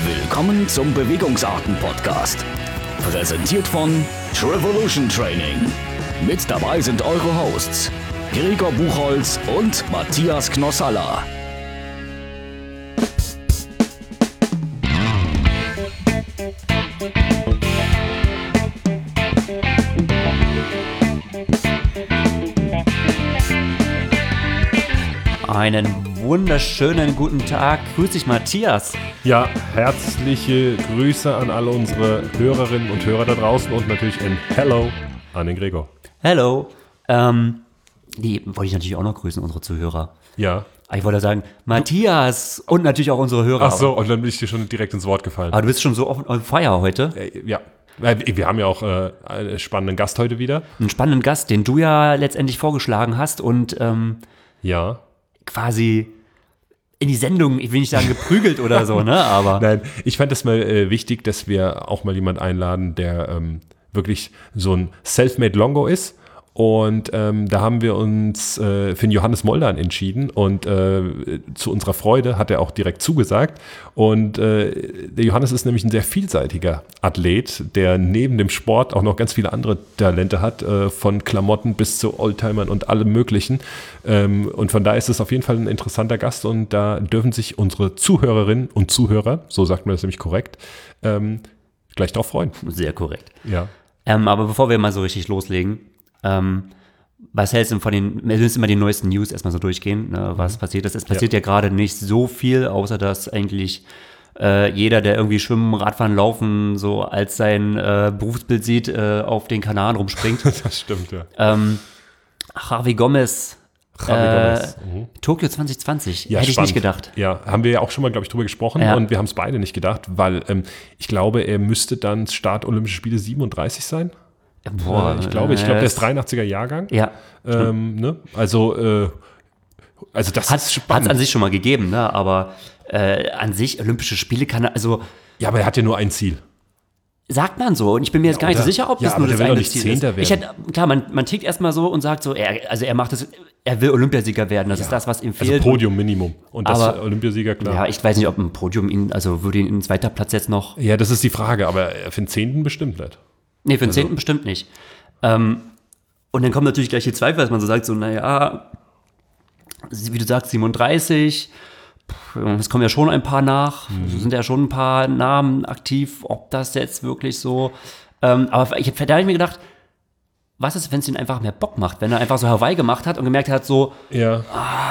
Willkommen zum Bewegungsarten-Podcast. Präsentiert von Trevolution Training. Mit dabei sind eure Hosts Gregor Buchholz und Matthias Knossalla. Einen wunderschönen guten Tag. Grüß dich, Matthias. Ja, herzliche Grüße an alle unsere Hörerinnen und Hörer da draußen und natürlich ein Hello an den Gregor. Hello. Die wollte ich natürlich auch noch grüßen, unsere Zuhörer. Ja. Ich wollte sagen, Matthias und natürlich auch unsere Hörer. Ach so, und dann bin ich dir schon direkt ins Wort gefallen. Aber du bist schon so on fire heute. Ja. Wir haben ja auch einen spannenden Gast heute wieder. Einen spannenden Gast, den du ja letztendlich vorgeschlagen hast und Ja. quasi in die Sendung, ich will nicht sagen geprügelt oder so, ne? Aber Nein, ich fand es mal wichtig, dass wir auch mal jemanden einladen, der wirklich so ein Selfmade Longo ist. Und da haben wir uns für den Johannes Moldan entschieden und zu unserer Freude hat er auch direkt zugesagt. Und der Johannes ist nämlich ein sehr vielseitiger Athlet, der neben dem Sport auch noch ganz viele andere Talente hat, von Klamotten bis zu Oldtimern und allem Möglichen. Und von daher ist es auf jeden Fall ein interessanter Gast und da dürfen sich unsere Zuhörerinnen und Zuhörer, so sagt man das nämlich korrekt, gleich drauf freuen. sehr korrekt. Ja. Aber bevor wir mal so richtig loslegen, was hältst du von wir müssen immer die neuesten News erstmal so durchgehen, ne, was passiert ist. Es passiert ja gerade nicht so viel, außer dass eigentlich jeder, der irgendwie Schwimmen, Radfahren, Laufen so als sein Berufsbild sieht, auf den Kanaren rumspringt. Das stimmt, ja. Javi Gomez. Tokio 2020, Ja, hätte ich spannend. nicht gedacht. Ja, haben wir ja auch schon mal, glaube ich, drüber gesprochen und wir haben es beide nicht gedacht, weil ich glaube, er müsste dann Start Olympische Spiele 37 sein. Boah, Ich glaube, der ist 83er Jahrgang. Ja. Ne? Also das ist Hat es spannend. an sich schon mal gegeben, ne? Aber an sich, Olympische Spiele kann er, also Ja, aber er hat ja nur ein Ziel. sagt man so. Und ich bin mir jetzt gar nicht so oder? sicher, ob Ja, das aber nur der das will doch eine nicht Ziel Zehnter ist. Klar, man tickt erstmal so und sagt so, er macht das, er will Olympiasieger werden. Das ist das, was ihm Also fehlt. Podium Minimum. Und das Aber- Olympiasieger, klar. Ja, ich weiß nicht, ob ein Podium würde ihn in zweiter Platz jetzt noch. Ja, das ist die Frage, aber für den 10. bestimmt nicht. Nee, für den 10. bestimmt nicht. Und dann kommen natürlich gleich die Zweifel, dass man so sagt, so, naja, wie du sagst, 37, es kommen ja schon ein paar nach, es sind ja schon ein paar Namen aktiv, ob das jetzt wirklich so, aber da habe ich mir gedacht, was ist, wenn es ihn einfach mehr Bock macht, wenn er einfach so Hawaii gemacht hat und gemerkt hat, so, Ja.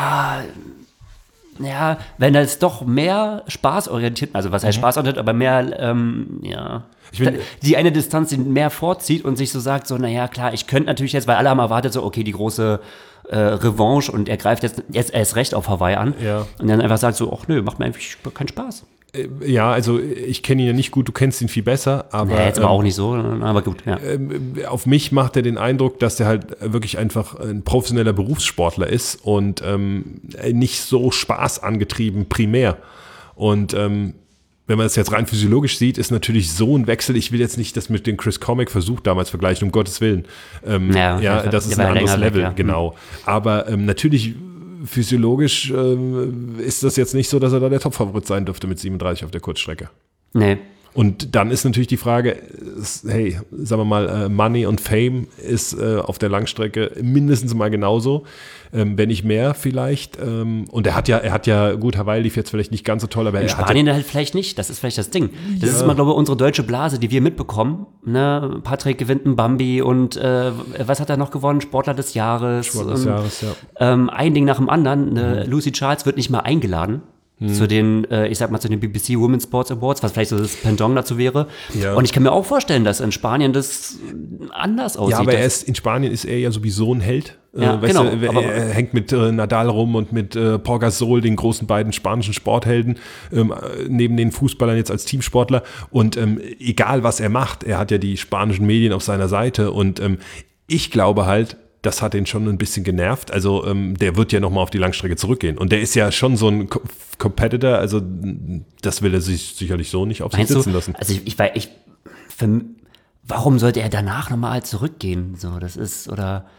ja, wenn er jetzt doch mehr spaßorientiert, also was heißt spaßorientiert, aber mehr, die eine Distanz die mehr vorzieht und sich so sagt, so, naja, klar, ich könnte natürlich jetzt, weil alle haben erwartet, so, okay, die große Revanche und er greift jetzt erst recht auf Hawaii an. Ja. Und dann einfach sagt so, ach nö, macht mir eigentlich keinen Spaß. Ja, also ich kenne ihn ja nicht gut, du kennst ihn viel besser, aber Ja, jetzt aber auch nicht so, aber gut, ja. auf mich macht er den Eindruck, dass er halt wirklich einfach ein professioneller Berufssportler ist und nicht so spaßangetrieben primär. Und wenn man es jetzt rein physiologisch sieht, ist natürlich so ein Wechsel. Ich will jetzt nicht das mit dem Chris Comic Versuch damals vergleichen, um Gottes Willen. Das ist ein anderes Level, genau. Aber natürlich physiologisch ist das jetzt nicht so, dass er da der Topfavorit sein dürfte mit 37 auf der Kurzstrecke. Nee. Und dann ist natürlich die Frage, hey, sagen wir mal, Money und Fame ist auf der Langstrecke mindestens mal genauso, wenn nicht mehr vielleicht. Und er hat ja, gut, Hawaii lief jetzt vielleicht nicht ganz so toll, aber In Spanien halt vielleicht nicht, das ist vielleicht das Ding. Das ist immer, glaube ich, unsere deutsche Blase, die wir mitbekommen. Ne? Patrick gewinnt einen Bambi und was hat er noch gewonnen? Sportler des Jahres. Sportler des Jahres, ja. Ein Ding nach dem anderen. Lucy Charles wird nicht mal eingeladen. Zu den, zu den BBC Women's Sports Awards, was vielleicht so das Pendant dazu wäre. Ja. Und ich kann mir auch vorstellen, dass in Spanien das anders aussieht. Ja, aber in Spanien ist er ja sowieso ein Held. Ja, genau. Er hängt mit Nadal rum und mit Pau Gasol, den großen beiden spanischen Sporthelden, neben den Fußballern jetzt als Teamsportler. Und egal, was er macht, er hat ja die spanischen Medien auf seiner Seite. Und ich glaube halt, das hat ihn schon ein bisschen genervt. Also der wird ja nochmal auf die Langstrecke zurückgehen. Und der ist ja schon so ein Competitor, also das will er sich sicherlich so nicht auf sich sitzen lassen. Also warum sollte er danach nochmal zurückgehen? So, das ist, oder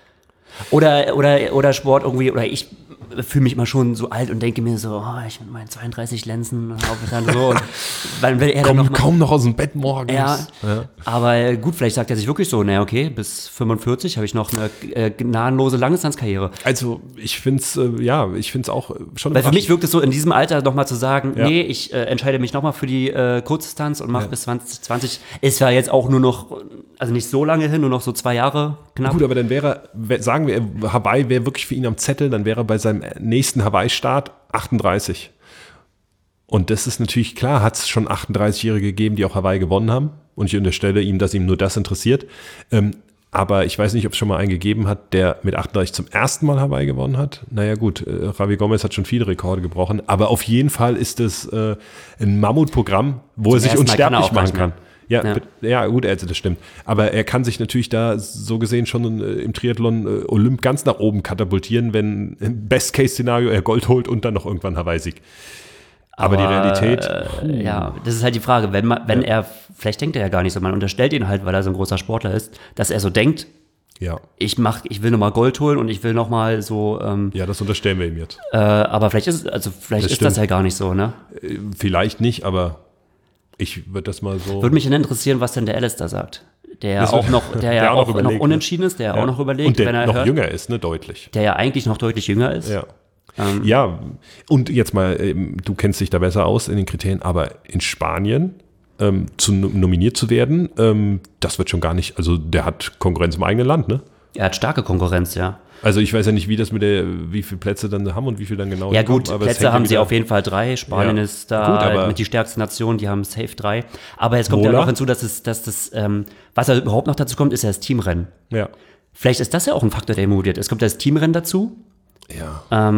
Oder Sport irgendwie, oder ich fühle mich immer schon so alt und denke mir so, ich mit meinen 32 Lenzen auf dann so. Und dann will er dann noch mal, kaum noch aus dem Bett morgens. Ja, aber gut, vielleicht sagt er sich wirklich so, okay, bis 45 habe ich noch eine gnadenlose Langdistanzkarriere. Also ich finde es, auch schon. Weil für mich wirkt es so, in diesem Alter nochmal zu sagen, nee, ich entscheide mich nochmal für die Kurzdistanz und mache bis 2020. Ist ja jetzt auch nur noch, also nicht so lange hin, nur noch so 2 Jahre knapp. Gut, aber dann sagen wir, Hawaii wäre wirklich für ihn am Zettel, dann wäre er bei seinem nächsten Hawaii-Start 38. Und das ist natürlich klar, hat es schon 38-Jährige gegeben, die auch Hawaii gewonnen haben. Und ich unterstelle ihm, dass ihm nur das interessiert. Aber ich weiß nicht, ob es schon mal einen gegeben hat, der mit 38 zum ersten Mal Hawaii gewonnen hat. Naja gut, Javi Gomez hat schon viele Rekorde gebrochen. Aber auf jeden Fall ist es ein Mammutprogramm, wo er sich unsterblich machen kann. Ja, gut, also das stimmt. Aber er kann sich natürlich da so gesehen schon im Triathlon Olymp ganz nach oben katapultieren, wenn im Best-Case-Szenario er Gold holt und dann noch irgendwann Hawaii-Sieg. Aber die Realität. Ja, das ist halt die Frage. Wenn er, vielleicht denkt er ja gar nicht so, man unterstellt ihn halt, weil er so ein großer Sportler ist, dass er so denkt, ich will nochmal Gold holen und ich will nochmal so. Das unterstellen wir ihm jetzt. Aber vielleicht ist das ja gar nicht so, ne? Vielleicht nicht, aber ich würde das mal so. Würde mich dann interessieren, was denn der Alistair sagt. Der auch noch unentschieden ist, der auch noch überlegt, und der wenn er noch jünger ist, ne, deutlich. Der ja eigentlich noch deutlich jünger ist. Ja, und jetzt mal, du kennst dich da besser aus in den Kriterien, aber in Spanien nominiert zu werden, das wird schon gar nicht, also der hat Konkurrenz im eigenen Land, ne? Er hat starke Konkurrenz, ja. Also ich weiß ja nicht, wie viele Plätze dann haben und wie viel dann genau. Ja gut, aber Plätze haben sie auf jeden Fall 3. Spanien ist da mit die stärkste Nation, die haben safe 3. Aber jetzt kommt ja noch hinzu, dass was überhaupt noch dazu kommt, ist ja das Teamrennen. Ja. Vielleicht ist das ja auch ein Faktor, der motiviert. Es kommt das Teamrennen dazu. Ja.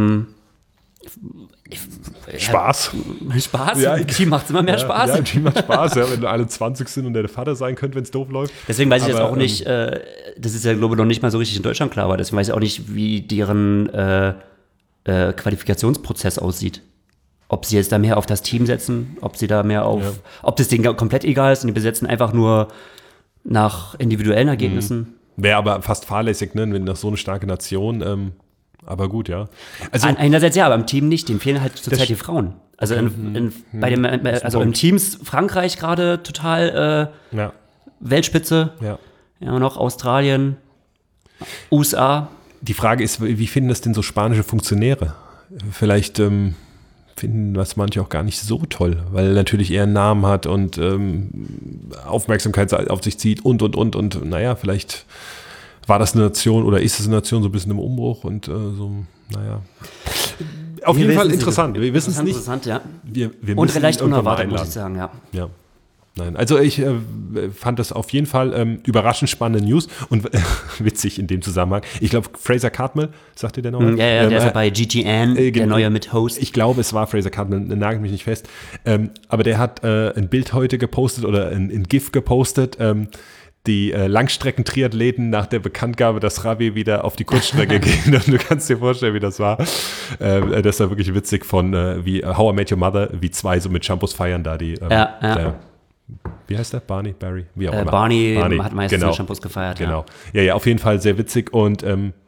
Spaß. Spaß? Ja, Im Team macht es immer mehr Spaß. Ja, im Team macht Spaß, wenn du alle 20 sind und der Vater sein könnt, wenn es doof läuft. Deswegen weiß ich jetzt auch nicht, das ist ja, glaube ich, noch nicht mal so richtig in Deutschland klar, aber deswegen weiß ich auch nicht, wie deren Qualifikationsprozess aussieht. Ob sie jetzt da mehr auf das Team setzen, ob sie da mehr auf, ob das denen komplett egal ist und die besetzen einfach nur nach individuellen Ergebnissen. Wäre aber fast fahrlässig, ne, wenn nach so eine starke Nation, aber gut, ja. Also, einerseits ja, aber im Team nicht, dem fehlen halt zurzeit die Frauen. Also im Teams Frankreich gerade total Weltspitze, ja, noch Australien, USA. Die Frage ist, wie finden das denn so spanische Funktionäre? Vielleicht finden das manche auch gar nicht so toll, weil er natürlich eher einen Namen hat und Aufmerksamkeit auf sich zieht und naja, vielleicht war das eine Nation oder ist es eine Nation so ein bisschen im Umbruch und naja. Auf jeden Fall interessant. Wir wissen es nicht. Interessant, ja. Wir und vielleicht unerwartet, muss ich sagen, ja. Nein, also ich fand das auf jeden Fall überraschend spannende News und witzig in dem Zusammenhang. Ich glaube, Fraser Cartmell, sagt ihr der noch? Ja, der ist ja bei GTN, der neue Mit-Host. Ich glaube, es war Fraser Cartmell, nagelt mich nicht fest. Aber der hat ein Bild heute gepostet oder ein GIF gepostet, die Langstrecken-Triathleten nach der Bekanntgabe, dass Javi wieder auf die Kurzstrecke geht. Und du kannst dir vorstellen, wie das war. Das war wirklich witzig von wie How I Met Your Mother, wie 2 so mit Shampoos feiern da die. Wie heißt der? Barney? Wie auch immer. Barney hat meistens mit Shampoos gefeiert. Genau. Ja, auf jeden Fall sehr witzig. Und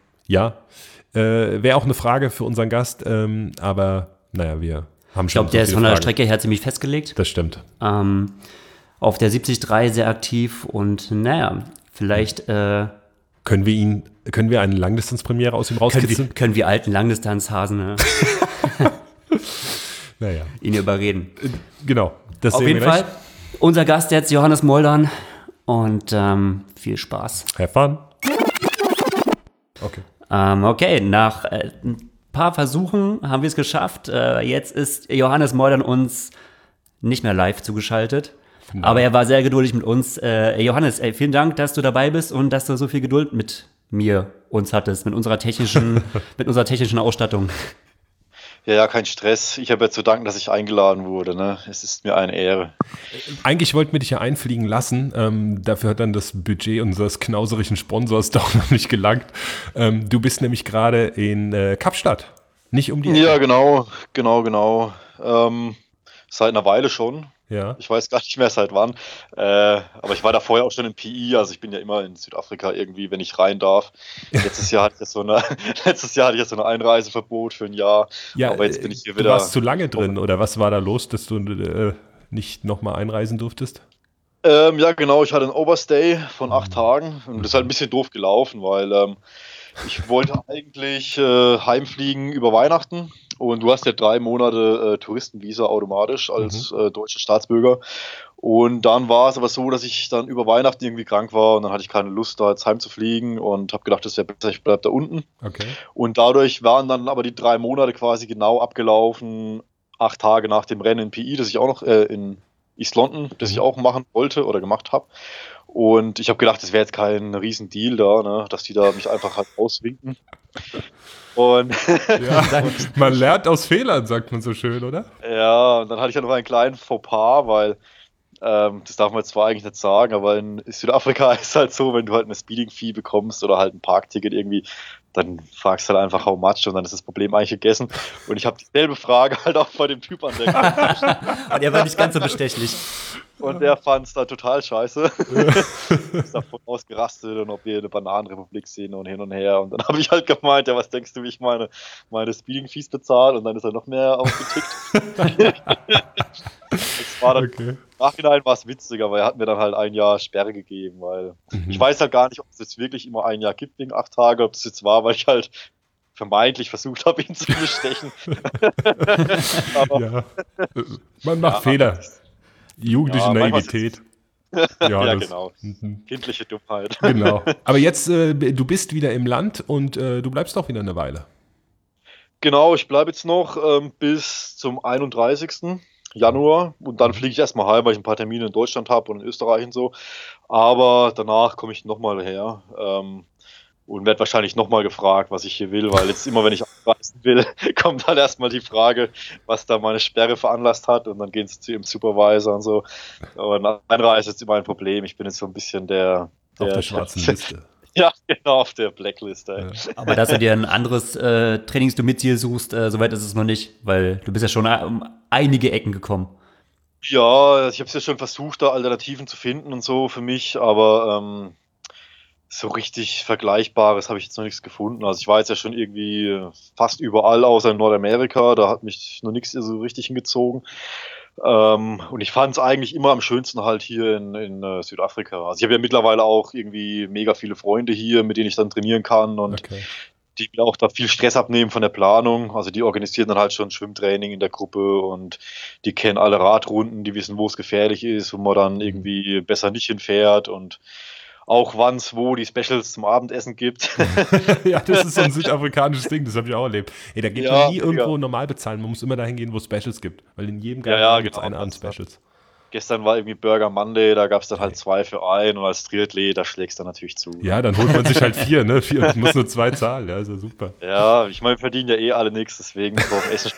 wäre auch eine Frage für unseren Gast. Aber naja, wir haben schon. Ich glaube, der ist von der Strecke her ziemlich festgelegt. Das stimmt. Auf der 73 sehr aktiv und naja, vielleicht können wir eine Langdistanzpremiere aus ihm rauskitzeln? Können wir alten Langdistanzhasen ihn überreden. Genau. Das auf jeden Fall. Unser Gast jetzt Johannes Moldern und viel Spaß. Have fun. Okay. Okay, nach ein paar Versuchen haben wir es geschafft. Jetzt ist Johannes Moldern uns nicht mehr live zugeschaltet. Nein. Aber er war sehr geduldig mit uns. Johannes, vielen Dank, dass du dabei bist und dass du so viel Geduld mit uns hattest, mit unserer technischen Ausstattung. Ja, kein Stress. Ich habe ja zu danken, dass ich eingeladen wurde. Ne? Es ist mir eine Ehre. Eigentlich wollten wir dich ja einfliegen lassen. Dafür hat dann das Budget unseres knauserigen Sponsors doch noch nicht gelangt. Du bist nämlich gerade in Kapstadt. Nicht um die Ecke. Ja, genau. Seit einer Weile schon. Ja. Ich weiß gar nicht mehr seit wann. Aber ich war da vorher auch schon im PI, also ich bin ja immer in Südafrika irgendwie, wenn ich rein darf. Letztes Jahr hatte ich so eine Einreiseverbot für ein Jahr. Ja, aber jetzt bin ich hier du wieder. warst zu lange drin, oder was war da los, dass du nicht nochmal einreisen durftest? Ja, genau, ich hatte einen Overstay von 8 Tagen und das ist halt ein bisschen doof gelaufen, weil ich wollte eigentlich heimfliegen über Weihnachten und du hast ja 3 Monate Touristenvisa automatisch als deutscher Staatsbürger. Und dann war es aber so, dass ich dann über Weihnachten irgendwie krank war und dann hatte ich keine Lust, da jetzt heimzufliegen und habe gedacht, das wäre besser, ich bleibe da unten. Okay. Und dadurch waren dann aber die 3 Monate quasi genau abgelaufen, 8 Tage nach dem Rennen in PI, das ich auch noch in East London, das ich auch machen wollte oder gemacht habe. Und ich habe gedacht, das wäre jetzt kein Riesendeal da, ne, dass die da mich einfach halt auswinken. Und Ja, man lernt aus Fehlern, sagt man so schön, oder? ja, und dann hatte ich ja noch einen kleinen Fauxpas, weil das darf man jetzt zwar eigentlich nicht sagen, aber in Südafrika ist es halt so, wenn du halt eine Speeding-Fee bekommst oder halt ein Parkticket irgendwie, dann fragst du halt einfach how much und dann ist das Problem eigentlich gegessen. Und ich habe dieselbe Frage halt auch bei dem Typ an der Kasse. Und er war nicht ganz so bestechlich. Und der fand es dann total scheiße. Ist davon ausgerastet und ob wir eine Bananenrepublik sehen und hin und her. Und dann habe ich halt gemeint, ja, was denkst du, wie ich meine Speeding-Fees bezahle? Und dann ist er noch mehr aufgetickt. Das war dann im Nachhinein war es witziger, weil er hat mir dann halt 1 Jahr Sperre gegeben, weil ich weiß halt gar nicht, ob es jetzt wirklich immer 1 Jahr gibt wegen 8 Tage, ob das jetzt war, weil ich halt vermeintlich versucht habe, ihn zu bestechen. Aber, Ja. Man macht Fehler. Jugendliche Naivität. Ja, genau. Kindliche Dummheit. Genau. Aber jetzt, du bist wieder im Land und du bleibst auch wieder eine Weile. Genau, ich bleibe jetzt noch bis zum 31. Januar und dann fliege ich erstmal heim, weil ich ein paar Termine in Deutschland habe und in Österreich und so. Aber danach komme ich nochmal her und werde wahrscheinlich nochmal gefragt, was ich hier will, weil jetzt immer, wenn ich abreisen will, kommt halt erstmal die Frage, was da meine Sperre veranlasst hat und dann gehen sie zu ihrem Supervisor und so. Aber Einreise ist jetzt immer ein Problem. Ich bin jetzt so ein bisschen auf der schwarzen Liste. Ja, genau, auf der Blacklist. Ja. Aber dass du dir ein anderes Trainingsdomizil suchst, soweit ist es noch nicht, weil du bist ja schon um einige Ecken gekommen. Ja, ich habe es ja schon versucht, da Alternativen zu finden und so für mich, aber so richtig Vergleichbares habe ich jetzt noch nichts gefunden. Also ich war jetzt ja schon irgendwie fast überall außer in Nordamerika, da hat mich noch nichts so richtig hingezogen. Und ich fand es eigentlich immer am schönsten halt hier in Südafrika. Also ich habe ja mittlerweile auch irgendwie mega viele Freunde hier, mit denen ich dann trainieren kann und die mir auch da viel Stress abnehmen von der Planung. Also die organisieren dann halt schon Schwimmtraining in der Gruppe und die kennen alle Radrunden, die wissen, wo es gefährlich ist, wo man dann irgendwie besser nicht hinfährt und auch wann es wo die Specials zum Abendessen gibt. Ja, das ist so ein südafrikanisches Ding, das habe ich auch erlebt. Ey, da geht man nie irgendwo normal bezahlen, man muss immer dahin gehen, wo es Specials gibt, weil in jedem Garten gibt es eine Abend Specials. Gestern war irgendwie Burger Monday, da gab es dann halt 2 für 1 und als Triathlet, da schlägst du natürlich zu. Ja, dann holt man sich halt 4, ne? 4, muss nur 2 zahlen, ja, ist ja super. Ja, ich meine, wir verdienen ja eh alle nichts, deswegen drauf essen.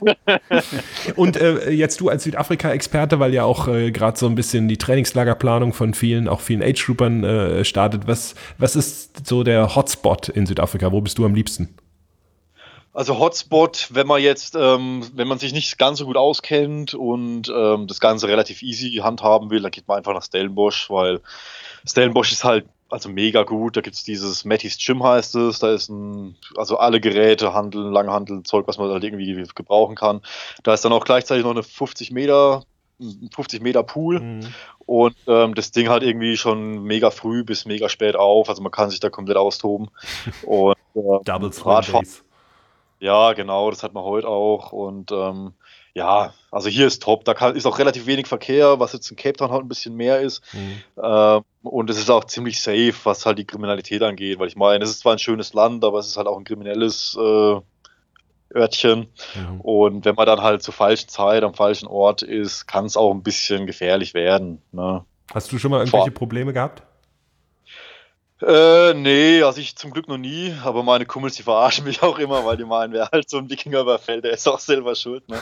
Und jetzt du als Südafrika-Experte, weil ja auch gerade so ein bisschen die Trainingslagerplanung von auch vielen Age-Groupern startet, was ist so der Hotspot in Südafrika? Wo bist du am liebsten? Also Hotspot, wenn man sich nicht ganz so gut auskennt und das Ganze relativ easy handhaben will, dann geht man einfach nach Stellenbosch, weil Stellenbosch ist halt also mega gut. Da gibt es dieses Matty's Gym heißt es, da ist also alle Geräte, Hanteln, Langhanteln, Zeug, was man halt irgendwie gebrauchen kann. Da ist dann auch gleichzeitig noch eine 50 Meter Pool und das Ding halt irgendwie schon mega früh bis mega spät auf, also man kann sich da komplett austoben und Double Radfahren. Ja, genau, das hat man heute auch und ja, also hier ist top, da ist auch relativ wenig Verkehr, was jetzt in Cape Town halt ein bisschen mehr ist und es ist auch ziemlich safe, was halt die Kriminalität angeht, weil ich meine, es ist zwar ein schönes Land, aber es ist halt auch ein kriminelles Örtchen und wenn man dann halt zur falschen Zeit am falschen Ort ist, kann es auch ein bisschen gefährlich werden. Ne? Hast du schon mal irgendwelche Probleme gehabt? Nee, also ich zum Glück noch nie, aber meine Kumpels, die verarschen mich auch immer, weil die meinen, wer halt so ein Wikinger überfällt, der ist auch selber schuld. Ne?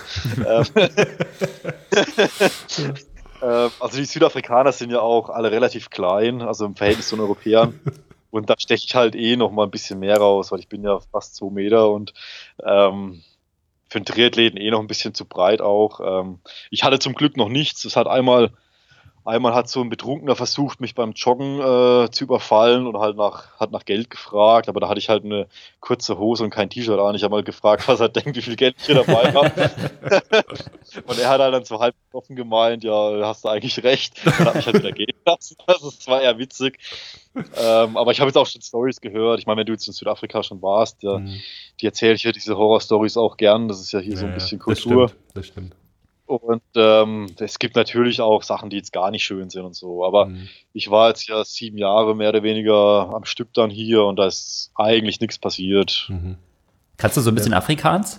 Also die Südafrikaner sind ja auch alle relativ klein, also im Verhältnis zu den Europäern. Und da steche ich halt noch mal ein bisschen mehr raus, weil ich bin ja fast 2 Meter und für für einen Triathleten noch ein bisschen zu breit auch. Ich hatte zum Glück noch nichts. Es hat einmal hat so ein Betrunkener versucht, mich beim Joggen zu überfallen und hat nach Geld gefragt, aber da hatte ich halt eine kurze Hose und kein T-Shirt an. Ich habe mal gefragt, was er denkt, wie viel Geld ich hier dabei habe. Und er hat halt dann so halb offen gemeint, ja, hast du eigentlich recht. Dann hat mich halt wieder gehen lassen. Das war eher witzig. Aber ich habe jetzt auch schon Stories gehört. Ich meine, wenn du jetzt in Südafrika schon warst, die erzähle ich ja diese Horror-Stories auch gern. Das ist ja hier so ein bisschen Kultur. Das stimmt. Und es gibt natürlich auch Sachen, die jetzt gar nicht schön sind und so. Aber ich war jetzt ja 7 Jahre mehr oder weniger am Stück dann hier und da ist eigentlich nichts passiert. Kannst du so ein bisschen Afrikaans?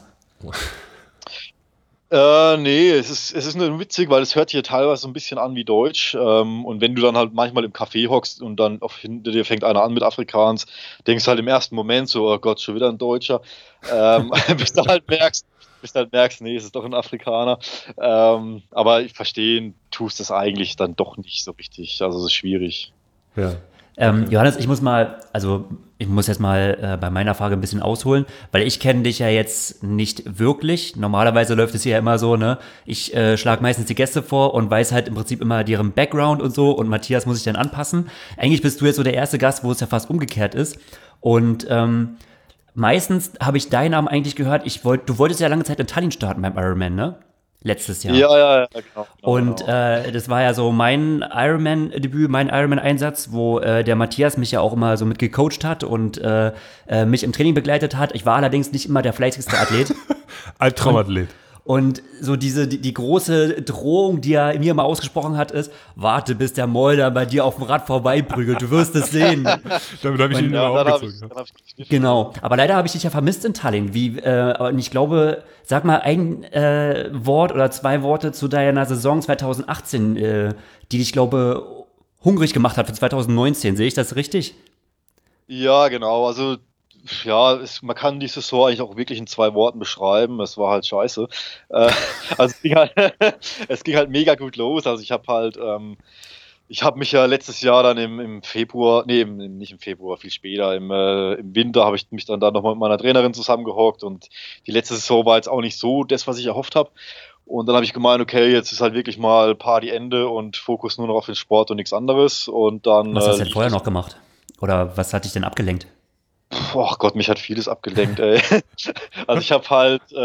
Nee, es ist nur witzig, weil es hört hier teilweise so ein bisschen an wie Deutsch. Und wenn du dann halt manchmal im Café hockst und dann hinter dir fängt einer an mit Afrikaans, denkst du halt im ersten Moment so, oh Gott, schon wieder ein Deutscher. Bis du halt merkst, nee, es ist doch ein Afrikaner. Aber verstehen tust es eigentlich dann doch nicht so richtig. Also es ist schwierig. Ja. Johannes, ich muss jetzt mal bei meiner Frage ein bisschen ausholen, weil ich kenne dich ja jetzt nicht wirklich. Normalerweise läuft es hier ja immer so, ne? Ich schlage meistens die Gäste vor und weiß halt im Prinzip immer deren Background und so und Matthias muss sich dann anpassen. Eigentlich bist du jetzt so der erste Gast, wo es ja fast umgekehrt ist. Und meistens habe ich deinen Namen eigentlich gehört, du wolltest ja lange Zeit in Tallinn starten beim Ironman, ne? Letztes Jahr. Ja, genau. Und das war ja so mein Ironman-Debüt, mein Ironman-Einsatz, wo der Matthias mich ja auch immer so mit gecoacht hat und mich im Training begleitet hat. Ich war allerdings nicht immer der fleißigste Athlet. Albtraumathlet. Und so die große Drohung, die er mir mal ausgesprochen hat, ist, warte, bis der Molder bei dir auf dem Rad vorbeiprügelt, du wirst es sehen. Damit habe ich ihn immer aufgezogen. Genau, aber leider habe ich dich ja vermisst in Tallinn. Und ich glaube, sag mal ein Wort oder 2 Worte zu deiner Saison 2018, die dich, glaube hungrig gemacht hat für 2019. Sehe ich das richtig? Ja, genau, also ja, man kann die Saison eigentlich auch wirklich in 2 Worten beschreiben. Es war halt scheiße. Also es ging halt mega gut los. Also ich habe mich ja letztes Jahr dann im Februar, nicht im Februar, viel später, im Winter habe ich mich dann da nochmal mit meiner Trainerin zusammengehockt und die letzte Saison war jetzt auch nicht so das, was ich erhofft habe. Und dann habe ich gemeint, okay, jetzt ist halt wirklich mal Partyende und Fokus nur noch auf den Sport und nichts anderes. Und dann. Was hast du denn vorher noch gemacht? Oder was hat dich denn abgelenkt? Oh Gott, mich hat vieles abgelenkt, ey. Also ich habe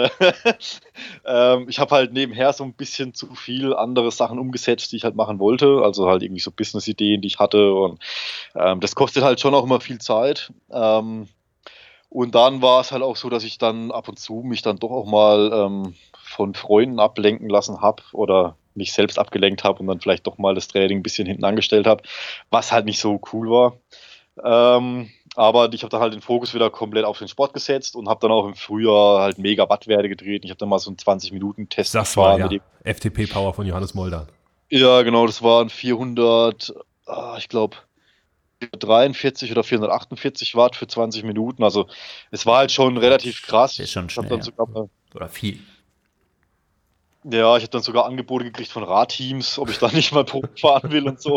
halt nebenher so ein bisschen zu viel andere Sachen umgesetzt, die ich halt machen wollte. Also halt irgendwie so Business-Ideen, die ich hatte. Und das kostet halt schon auch immer viel Zeit. Und dann war es halt auch so, dass ich dann ab und zu mich dann doch auch mal von Freunden ablenken lassen habe oder mich selbst abgelenkt habe und dann vielleicht doch mal das Training ein bisschen hinten angestellt habe, was halt nicht so cool war. Aber ich habe dann halt den Fokus wieder komplett auf den Sport gesetzt und habe dann auch im Frühjahr halt mega Wattwerte gedreht. Ich habe dann mal so einen 20-Minuten-Test gefahren. Mit dem FTP-Power von Johannes Moldan. Ja, genau, das waren 400, ich glaube 443 oder 448 Watt für 20 Minuten. Also es war halt schon relativ krass. Das ist schon schnell, dann sogar, oder viel. Ja, ich habe dann sogar Angebote gekriegt von Radteams, ob ich da nicht mal Probe fahren will und so.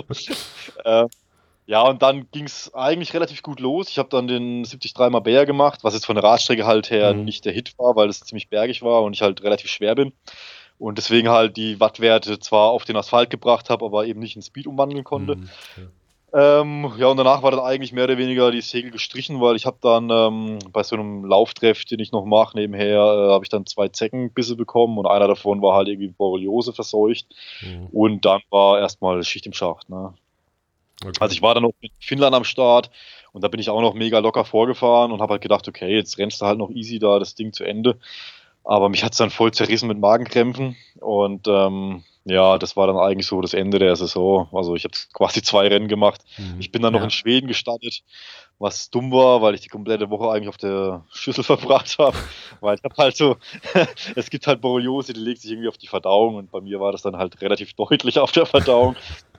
Ja, und dann ging es eigentlich relativ gut los. Ich habe dann den 73 Marbella gemacht, was jetzt von der Radstrecke halt her nicht der Hit war, weil es ziemlich bergig war und ich halt relativ schwer bin. Und deswegen halt die Wattwerte zwar auf den Asphalt gebracht habe, aber eben nicht in Speed umwandeln konnte. Ja, und danach war dann eigentlich mehr oder weniger die Segel gestrichen, weil ich habe dann bei so einem Lauftreff, den ich noch mache, nebenher, habe ich dann 2 Zeckenbisse bekommen und einer davon war halt irgendwie Borreliose verseucht. Und dann war erstmal Schicht im Schacht, ne? Okay. Also ich war dann noch in Finnland am Start und da bin ich auch noch mega locker vorgefahren und habe halt gedacht, okay, jetzt rennst du halt noch easy da das Ding zu Ende. Aber mich hat es dann voll zerrissen mit Magenkrämpfen und ja, das war dann eigentlich so das Ende der Saison. Also ich habe quasi 2 Rennen gemacht. Ich bin dann noch in Schweden gestartet, was dumm war, weil ich die komplette Woche eigentlich auf der Schüssel verbracht habe. Weil ich habe halt so, es gibt halt Borreliose, die legt sich irgendwie auf die Verdauung und bei mir war das dann halt relativ deutlich auf der Verdauung.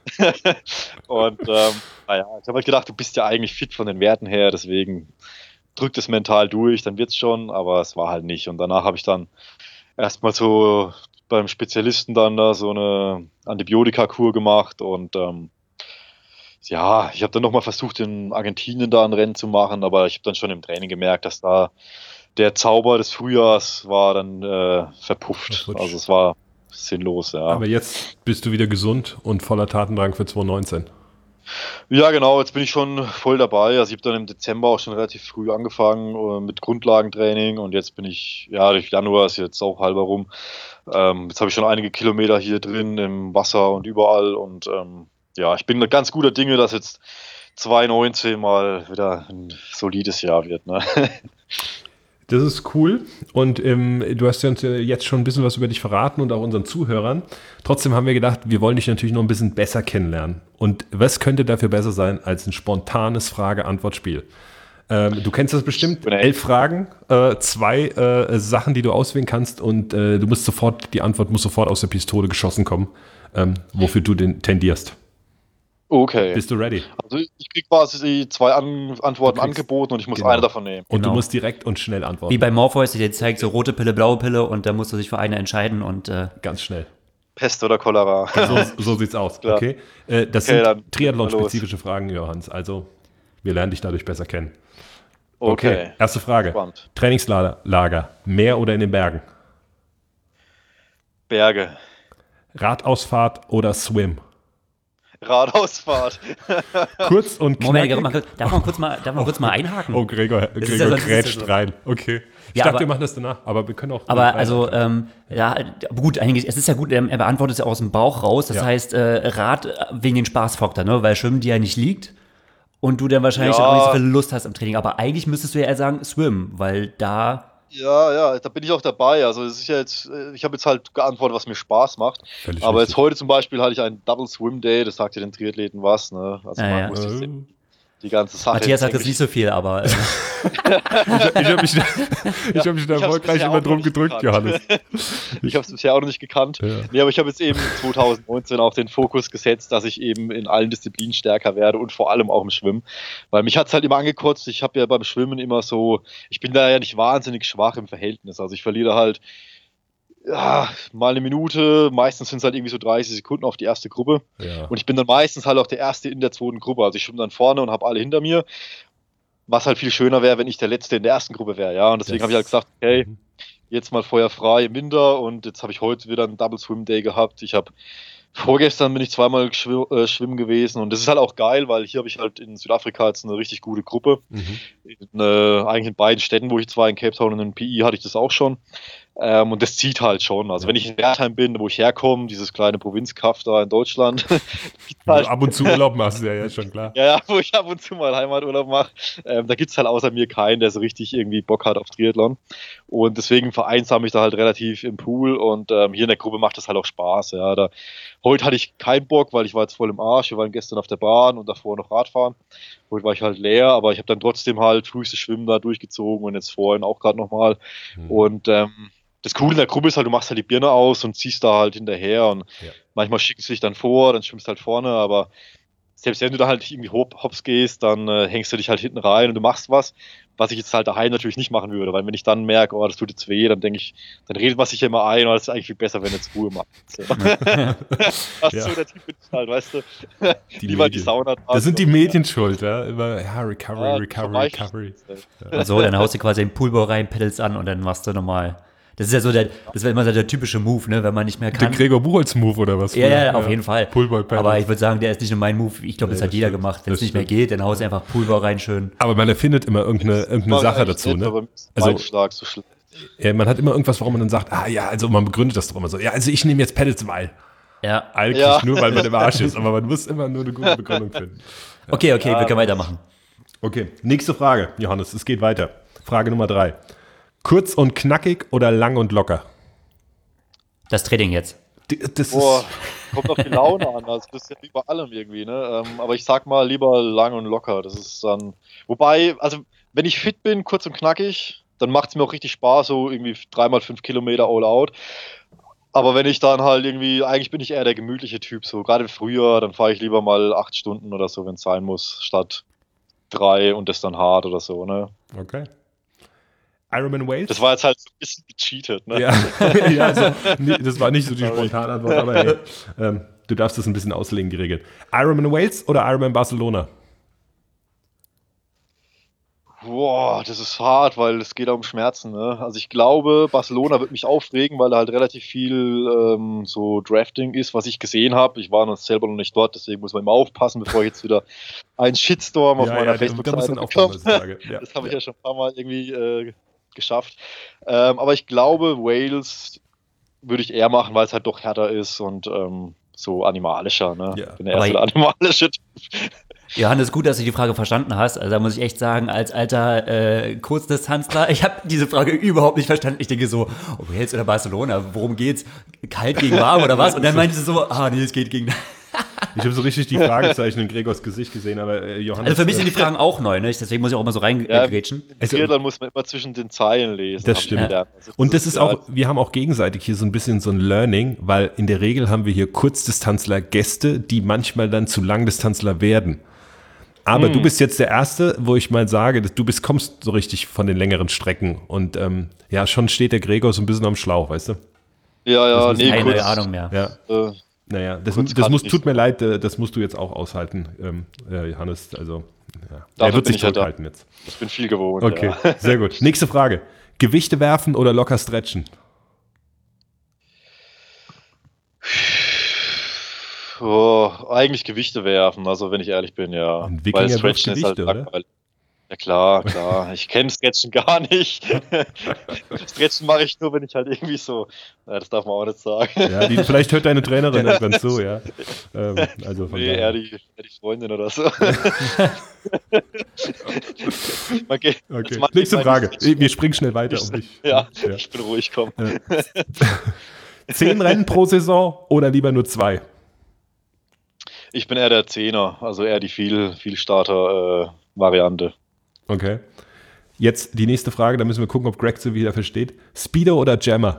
Und naja, ich habe halt gedacht, du bist ja eigentlich fit von den Werten her, deswegen drückt es mental durch, dann wird's schon, aber es war halt nicht. Und danach habe ich dann erstmal so beim Spezialisten dann da so eine Antibiotika-Kur gemacht und ja, ich habe dann nochmal versucht, in Argentinien da ein Rennen zu machen, aber ich habe dann schon im Training gemerkt, dass da der Zauber des Frühjahrs war dann verpufft. Also es war sinnlos, ja. Aber jetzt bist du wieder gesund und voller Tatendrang für 2019. Ja, genau, jetzt bin ich schon voll dabei. Also ich habe dann im Dezember auch schon relativ früh angefangen mit Grundlagentraining und jetzt bin ich, ja, durch Januar ist jetzt auch halber rum. Jetzt habe ich schon einige Kilometer hier drin im Wasser und überall und ja, ich bin ganz guter Dinge, dass jetzt 2019 mal wieder ein solides Jahr wird, ne? Das ist cool und du hast ja uns jetzt schon ein bisschen was über dich verraten und auch unseren Zuhörern. Trotzdem haben wir gedacht, wir wollen dich natürlich noch ein bisschen besser kennenlernen. Und was könnte dafür besser sein als ein spontanes Frage-Antwort-Spiel? Du kennst das bestimmt, 11 Fragen, 2 Sachen, die du auswählen kannst und du musst die Antwort muss sofort aus der Pistole geschossen kommen, wofür du tendierst. Okay. Bist du ready? Also ich krieg quasi die 2 Antworten angeboten und ich muss eine davon nehmen. Und Genau. du musst direkt und schnell antworten. Wie bei Morpheus, der dir zeigt, so rote Pille, blaue Pille und da musst du dich für eine entscheiden und Ganz schnell. Pest oder Cholera. So sieht's aus. Klar. Okay. Das Okay, sind dann Triathlon-spezifische Fragen, Johannes. Also wir lernen dich dadurch besser kennen. Okay. Erste Frage. Spannend. Trainingslager, Meer oder in den Bergen? Berge. Radausfahrt oder Swim? Radausfahrt. Kurz und Moment, knackig. darf man kurz mal einhaken? Oh, Gregor ist ja sonst- grätscht ist ja so. rein. Okay. Ich Ja, dachte, aber- wir machen das danach, aber wir können auch... Aber also, ja, gut, eigentlich, es ist ja gut, er beantwortet es ja aus dem Bauch raus. Das Ja. heißt, Rad wegen den Spaßfaktor, ne? Weil Schwimmen dir ja nicht liegt und du dann wahrscheinlich Ja. auch nicht so viel Lust hast am Training. Aber eigentlich müsstest du ja eher sagen, Swim, weil da. Ja, da bin ich auch dabei. Also es ist ja jetzt, ich habe jetzt halt geantwortet, was mir Spaß macht. Völlig Aber richtig. jetzt heute zum Beispiel hatte ich einen Double Swim Day, das sagt ja den Triathleten was, ne? Also Ja, man ja. muss die ganze Sache. Matthias sagt denke das nicht so viel, aber Ich habe mich da erfolgreich bisher immer auch drum noch nicht gedrückt, gekannt. Johannes. Ich habe es bisher auch noch nicht gekannt. Ja. Nee, aber ich habe jetzt eben 2019 auch den Fokus gesetzt, dass ich eben in allen Disziplinen stärker werde und vor allem auch im Schwimmen. Weil mich hat es halt immer angekotzt. Ich habe ja beim Schwimmen immer so, ich bin da ja nicht wahnsinnig schwach im Verhältnis. Also ich verliere halt mal eine Minute, meistens sind es halt irgendwie so 30 Sekunden auf die erste Gruppe. Ja. Und ich bin dann meistens halt auch der Erste in der zweiten Gruppe. Also ich schwimme dann vorne und habe alle hinter mir. Was halt viel schöner wäre, wenn ich der Letzte in der ersten Gruppe wäre. Ja, und deswegen habe ich halt gesagt, okay, jetzt mal feuerfrei im Winter. Und jetzt habe ich heute wieder einen Double Swim Day gehabt. Vorgestern bin ich zweimal schwimmen gewesen. Und das ist halt auch geil, weil hier habe ich halt in Südafrika jetzt eine richtig gute Gruppe. Eigentlich in beiden Städten, wo ich zwar in Cape Town und in PI hatte ich das auch schon. Und das zieht halt schon. Also wenn ich in Wertheim bin, wo ich herkomme, dieses kleine Provinzkaff da in Deutschland, Wo du ab und zu Urlaub machst, ja, schon klar. ja, wo ich ab und zu mal Heimaturlaub mache, da gibt's halt außer mir keinen, der so richtig irgendwie Bock hat auf Triathlon. Und deswegen vereinsame ich da halt relativ im Pool und hier in der Gruppe macht das halt auch Spaß. Ja, heute hatte ich keinen Bock, weil ich war jetzt voll im Arsch. Wir waren gestern auf der Bahn und davor noch Radfahren. Heute war ich halt leer, aber ich habe dann trotzdem halt frühestes Schwimmen da durchgezogen und jetzt vorhin auch gerade nochmal. Und das Coole in der Gruppe ist halt, du machst halt die Birne aus und ziehst da halt hinterher und manchmal schicken sie dich dann vor, dann schwimmst halt vorne, aber selbst wenn du da halt irgendwie hops gehst, dann hängst du dich halt hinten rein und du machst was ich jetzt halt daheim natürlich nicht machen würde, weil wenn ich dann merke, oh, das tut jetzt weh, dann denke ich, dann redet man sich ja immer ein, oh, das ist eigentlich viel besser, wenn jetzt Ruhe macht. So. Das ist so der Typ bin ich halt, weißt du, lieber die Sauna. Das sind die Medien schuld, ja. Immer, Recovery. Also, dann haust du quasi den Poolball rein, peddelst an und dann machst du nochmal. Das ist ja so das wäre immer so der typische Move, ne, wenn man nicht mehr Der kann. Gregor Buchholz-Move oder was? Ja, auf jeden Fall. Poolball-Pedal. Aber ich würde sagen, der ist nicht nur mein Move. Ich glaube, das hat jeder stimmt. gemacht. Wenn es Das nicht mehr stimmt. geht, dann haust du einfach Poolball rein schön. Aber man erfindet immer irgendeine Sache dazu, ne? Also, So schlecht. man hat immer irgendwas, warum man dann sagt, also man begründet das doch immer so. Ja, also ich nehme jetzt Pedals, weil. Ja. Eigentlich Ja. nur, weil man im Arsch ist. Aber man muss immer nur eine gute Begründung finden. Okay, wir können weitermachen. Okay, nächste Frage, Johannes. Es geht weiter. Frage Nummer 3. Kurz und knackig oder lang und locker? Das Training jetzt. Das Boah, ist, kommt auf die Laune an, also das ist ja wie bei allem irgendwie, ne? Aber ich sag mal lieber lang und locker, das ist dann, wobei, also wenn ich fit bin, kurz und knackig, dann macht es mir auch richtig Spaß, so irgendwie 3x5 Kilometer all out. Aber wenn ich dann halt irgendwie, eigentlich bin ich eher der gemütliche Typ, so gerade im Frühjahr, dann fahre ich lieber mal 8 Stunden oder so, wenn es sein muss, statt 3 und das dann hart oder so, ne? okay. Ironman Wales? Das war jetzt halt so ein bisschen gecheatet, ne? Ja, ja also, das war nicht so die spontane Antwort, aber hey, du darfst das ein bisschen auslegen, geregelt. Ironman Wales oder Ironman Barcelona? Boah, das ist hart, weil es geht ja um Schmerzen. Ne? Also ich glaube, Barcelona wird mich aufregen, weil da halt relativ viel so Drafting ist, was ich gesehen habe. Ich war noch selber noch nicht dort, deswegen muss man immer aufpassen, bevor ich jetzt wieder einen Shitstorm auf meiner Facebook-Seite bekomme. Das habe ich ja schon ein paar Mal irgendwie geschafft. Aber ich glaube, Wales würde ich eher machen, weil es halt doch härter ist und so animalischer. Ne? Ja. Ich bin eher so der animalische Typ. Johannes, gut, dass du die Frage verstanden hast. Also da muss ich echt sagen, als alter Kurzdistanzler, ich habe diese Frage überhaupt nicht verstanden. Ich denke so, Wales oder Barcelona, worum geht's? Kalt gegen warm oder was? Und dann meinte sie so, nee, es geht gegen... Ich habe so richtig die Fragezeichen in Gregors Gesicht gesehen, aber Johannes... Also für mich sind die Fragen auch neu, ne? Deswegen muss ich auch immer so reingrätschen. Dann muss man immer zwischen den Zeilen lesen. Das stimmt. Und das ist auch, wir haben auch gegenseitig hier so ein bisschen so ein Learning, weil in der Regel haben wir hier Kurzdistanzler Gäste, die manchmal dann zu Langdistanzler werden. Aber du bist jetzt der Erste, wo ich mal sage, dass du kommst so richtig von den längeren Strecken. Und schon steht der Gregor so ein bisschen am Schlauch, weißt du? Ja, keine Ahnung mehr. Ja. Naja, tut mir leid, das musst du jetzt auch aushalten, Johannes. Also, er wird sich zurückhalten jetzt. Ich bin viel gewohnt. Okay, sehr gut. Nächste Frage. Gewichte werfen oder locker stretchen? Eigentlich Gewichte werfen, also wenn ich ehrlich bin, ja. Ein Wikinger weil Stretchen Gewichte, ist halt oder? Ja klar. Ich kenne Stretchen gar nicht. Stretchen mache ich nur, wenn ich halt irgendwie so, das darf man auch nicht sagen. Ja, vielleicht hört deine Trainerin irgendwann zu, ja. Also von eher die Freundin oder so. Okay. Nächste Frage. Wir springen schnell weiter. Ich bin ruhig, komm. 10 Rennen pro Saison oder lieber nur 2? Ich bin eher der Zehner, also eher die Viel-Starter-Variante. Okay. Jetzt die nächste Frage, da müssen wir gucken, ob Greg sie wieder versteht. Speedo oder Jammer?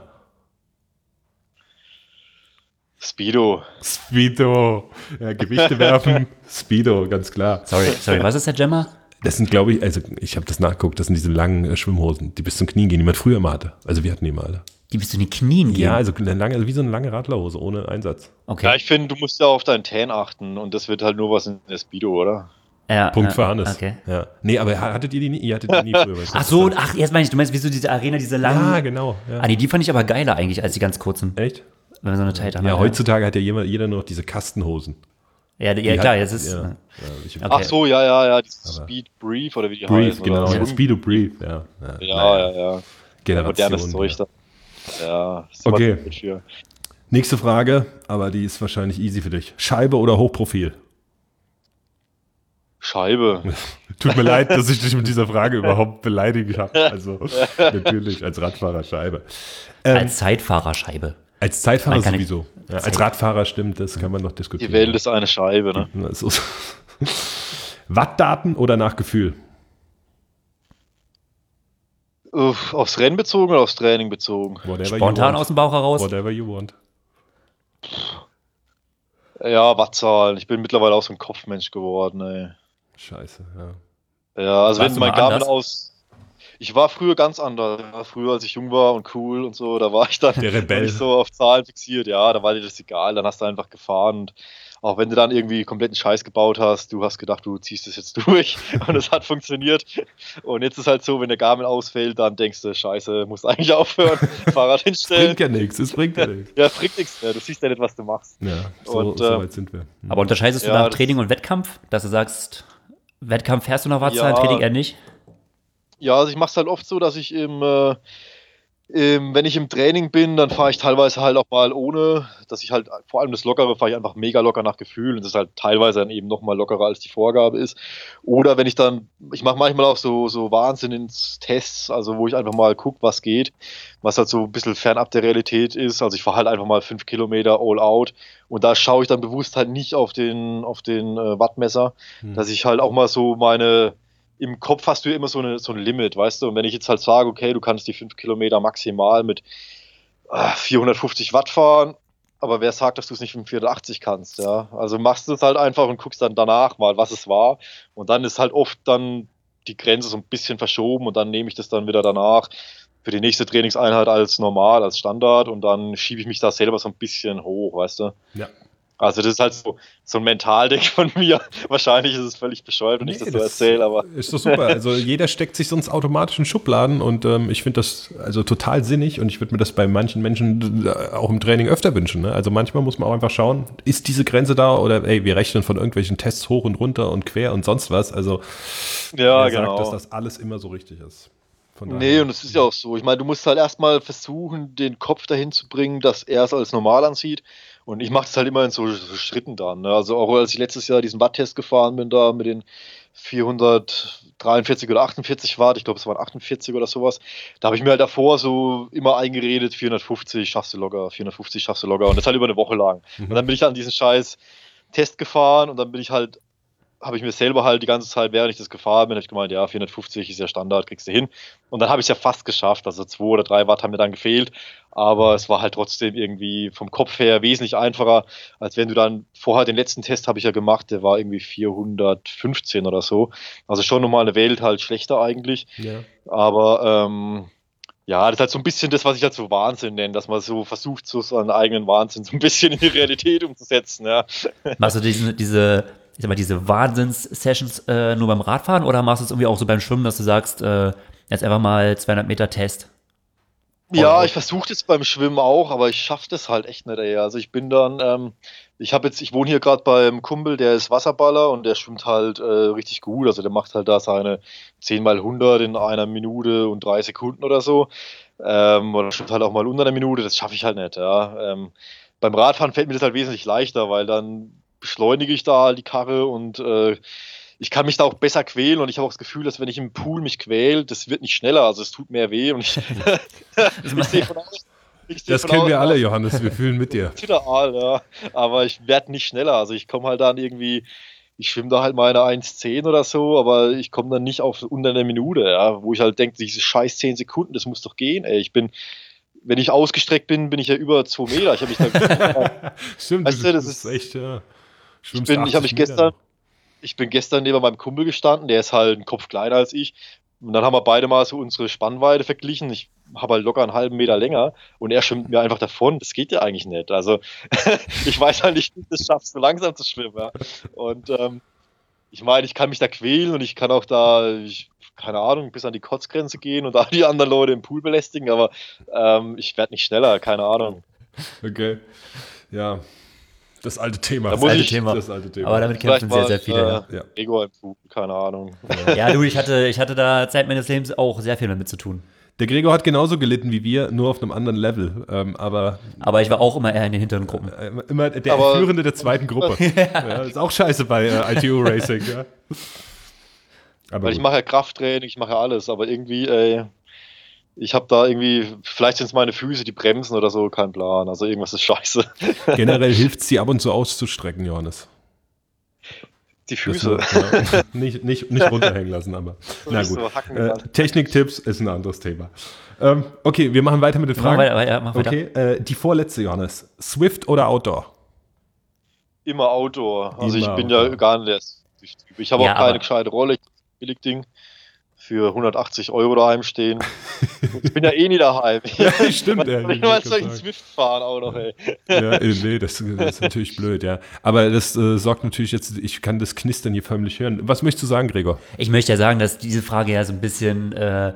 Speedo. Ja, Gewichte werfen, Speedo, ganz klar. Sorry, was ist der Jammer? Das sind, glaube ich, also ich habe das nachgeguckt, das sind diese langen Schwimmhosen, die bis zum Knien gehen, die man früher immer hatte. Also wir hatten die mal alle. Die bis zu den Knien gehen? Ja, also wie so eine lange Radlerhose ohne Einsatz. Okay. Ja, ich finde, du musst ja auf deinen Tan achten und das wird halt nur was in der Speedo, oder? Ja, Punkt für Hannes. Okay. Ja. Nee, aber hattet ihr die nie? Ihr hattet die nie früher. Jetzt meine ich, du meinst, wieso diese Arena, diese langen... Ja, genau. Ja. Nee, die fand ich aber geiler eigentlich als die ganz kurzen. Echt? Wenn man so eine Tight haben. Ja, heutzutage hat ja jeder nur noch diese Kastenhosen. Ja, klar, jetzt ist... Ja. Okay. Ach so, ja, dieses Speed Brief oder wie die heißen. Genau, oder? Speedo Brief, ja. Ja. Generation. Modernes Zeug da. Ja, okay. Nächste Frage, aber die ist wahrscheinlich easy für dich. Scheibe oder Hochprofil? Scheibe. Tut mir leid, dass ich dich mit dieser Frage überhaupt beleidigt habe. Also natürlich als Radfahrer Scheibe. Als Zeitfahrer Scheibe. Als Zeitfahrer sowieso. Ja, als Radfahrer stimmt, das kann man noch diskutieren. Die Welt ist eine Scheibe, ne? Wattdaten oder nach Gefühl? Aufs Rennen bezogen oder aufs Training bezogen? Spontan aus dem Bauch heraus? Whatever you want. Ja, Wattzahlen. Ich bin mittlerweile auch so ein Kopfmensch geworden, ey. Scheiße, ja. Ja, also Warst wenn mein Garmin Ich war früher ganz anders. Ja, früher, als ich jung war und cool und so, da war ich dann der Rebell. Nicht so auf Zahlen fixiert. Ja, da war dir das egal. Dann hast du einfach gefahren. Und auch wenn du dann irgendwie kompletten Scheiß gebaut hast, du hast gedacht, du ziehst das jetzt durch. Und es hat funktioniert. Und jetzt ist halt so, wenn der Garmin ausfällt, dann denkst du, Scheiße, musst eigentlich aufhören, Fahrrad hinstellen. Es bringt ja nichts. Ja, bringt nichts mehr. Du siehst ja nicht, was du machst. Ja, so weit sind wir. Aber unterscheidest du da Training und Wettkampf? Dass du sagst, Wettkampf fährst du nach Wattzahlen, Training eher nicht? Ja, also ich mache es halt oft so, dass ich wenn ich im Training bin, dann fahre ich teilweise halt auch mal ohne, dass ich halt, vor allem das Lockere, fahre ich einfach mega locker nach Gefühl und das ist halt teilweise dann eben nochmal lockerer, als die Vorgabe ist. Oder wenn ich mache manchmal auch so Wahnsinnstests, also wo ich einfach mal gucke, was geht, was halt so ein bisschen fernab der Realität ist. Also ich fahre halt einfach mal 5 Kilometer all out und da schaue ich dann bewusst halt nicht auf den Wattmesser, dass ich halt auch mal so im Kopf hast du immer so ein Limit, weißt du? Und wenn ich jetzt halt sage, okay, du kannst die 5 Kilometer maximal mit 450 Watt fahren, aber wer sagt, dass du es nicht mit 480 kannst, ja? Also machst du es halt einfach und guckst dann danach mal, was es war. Und dann ist halt oft dann die Grenze so ein bisschen verschoben und dann nehme ich das dann wieder danach für die nächste Trainingseinheit als normal, als Standard und dann schiebe ich mich da selber so ein bisschen hoch, weißt du? Ja. Also das ist halt so ein Mentalding von mir. Wahrscheinlich ist es völlig bescheuert, wenn ich das so erzähle, aber... Ist doch super. Also jeder steckt sich sonst automatisch in Schubladen und ich finde das also total sinnig und ich würde mir das bei manchen Menschen auch im Training öfter wünschen. Ne? Also manchmal muss man auch einfach schauen, ist diese Grenze da oder wir rechnen von irgendwelchen Tests hoch und runter und quer und sonst was. Also ja, sagt, dass das alles immer so richtig ist. Nee, und es ist ja auch so. Ich meine, du musst halt erstmal versuchen, den Kopf dahin zu bringen, dass er es als normal ansieht. Und ich mache das halt immer in so Schritten dann. Ne? Also auch als ich letztes Jahr diesen Watt-Test gefahren bin, da mit den 443 oder 48 Watt, ich glaube, es waren 48 oder sowas, da habe ich mir halt davor so immer eingeredet, 450 schaffst du locker, 450 schaffst du locker. Und das halt über eine Woche lang. Und dann bin ich an diesen scheiß Test gefahren und dann habe ich mir selber halt die ganze Zeit, während ich das gefahren bin, habe ich gemeint, ja, 450 ist ja Standard, kriegst du hin. Und dann habe ich es ja fast geschafft, also 2 oder 3 Watt haben mir dann gefehlt, aber es war halt trotzdem irgendwie vom Kopf her wesentlich einfacher, als wenn du dann, vorher den letzten Test habe ich ja gemacht, der war irgendwie 415 oder so, also schon nochmal eine Welt halt schlechter eigentlich, ja. Aber ja, das ist halt so ein bisschen das, was ich halt so Wahnsinn nenne, dass man so versucht, so seinen eigenen Wahnsinn so ein bisschen in die Realität umzusetzen, ja. Machst du diese Wahnsinns-Sessions nur beim Radfahren oder machst du es irgendwie auch so beim Schwimmen, dass du sagst, jetzt einfach mal 200 Meter Test? Ja, ich versuche das beim Schwimmen auch, aber ich schaffe das halt echt nicht, ey. Also ich bin dann, ich wohne hier gerade beim Kumpel, der ist Wasserballer und der schwimmt halt richtig gut. Also der macht halt da seine 10x100 in 1 Minute und 3 Sekunden oder so. Oder schwimmt halt auch mal unter 1 Minute, das schaffe ich halt nicht, ja. Beim Radfahren fällt mir das halt wesentlich leichter, weil dann beschleunige ich da die Karre und ich kann mich da auch besser quälen und ich habe auch das Gefühl, dass wenn ich im Pool mich quäle, das wird nicht schneller, also es tut mehr weh und ich sehe von außen. Das kennen wir alle, Johannes, wir fühlen mit dir. Ja, aber ich werde nicht schneller, also ich komme halt dann irgendwie, ich schwimme da halt meine 1,10 oder so, aber ich komme dann nicht auf unter 1 Minute, ja, wo ich halt denke, diese scheiß 10 Sekunden, das muss doch gehen, ey, wenn ich ausgestreckt bin, bin ich ja über 2 Meter. Ich habe mich da Stimmt, weißt du, das ist echt, ja. Ich bin gestern neben meinem Kumpel gestanden, der ist halt einen Kopf kleiner als ich. Und dann haben wir beide mal so unsere Spannweite verglichen. Ich habe halt locker einen halben Meter länger und er schwimmt mir einfach davon. Das geht ja eigentlich nicht. Also ich weiß halt nicht, wie du das schaffst, so langsam zu schwimmen. Ja. Und ich meine, ich kann mich da quälen und ich kann auch keine Ahnung, bis an die Kotzgrenze gehen und da die anderen Leute im Pool belästigen, aber ich werde nicht schneller, keine Ahnung. Okay, ja. Das alte Thema. Das alte Thema. Aber damit kämpfen sehr, sehr viele. Ego im Pool, keine Ahnung. Ja, du, ich hatte da Zeit meines Lebens auch sehr viel damit zu tun. Der Gregor hat genauso gelitten wie wir, nur auf einem anderen Level. Aber ich war auch immer eher in den hinteren Gruppen. Immer der Führende der zweiten Gruppe. Ja, ist auch scheiße bei ITU Racing. Ja. Weil ich mache ja Krafttraining, ich mache ja alles, aber irgendwie, ich habe da irgendwie, vielleicht sind es meine Füße, die bremsen oder so, kein Plan. Also irgendwas ist scheiße. Generell hilft es, die ab und zu auszustrecken, Johannes. Die Füße. Nicht runterhängen lassen, aber na gut. Techniktipps ist ein anderes Thema. Okay, wir machen weiter mit den Fragen. Mach weiter. Okay, die vorletzte, Johannes. Swift oder Outdoor? Immer Outdoor. Also ich bin ja gar nicht der Swift-Typ. Ich habe auch keine gescheite Rolle. Billigding für 180 € daheim stehen. Ich bin ja eh nie daheim. Ja, stimmt. Ich mal soll ich Swift fahren auch noch, ey. Ja, nee, das ist natürlich blöd, ja. Aber das sorgt natürlich jetzt, ich kann das Knistern hier förmlich hören. Was möchtest du sagen, Gregor? Ich möchte ja sagen, dass diese Frage ja so ein bisschen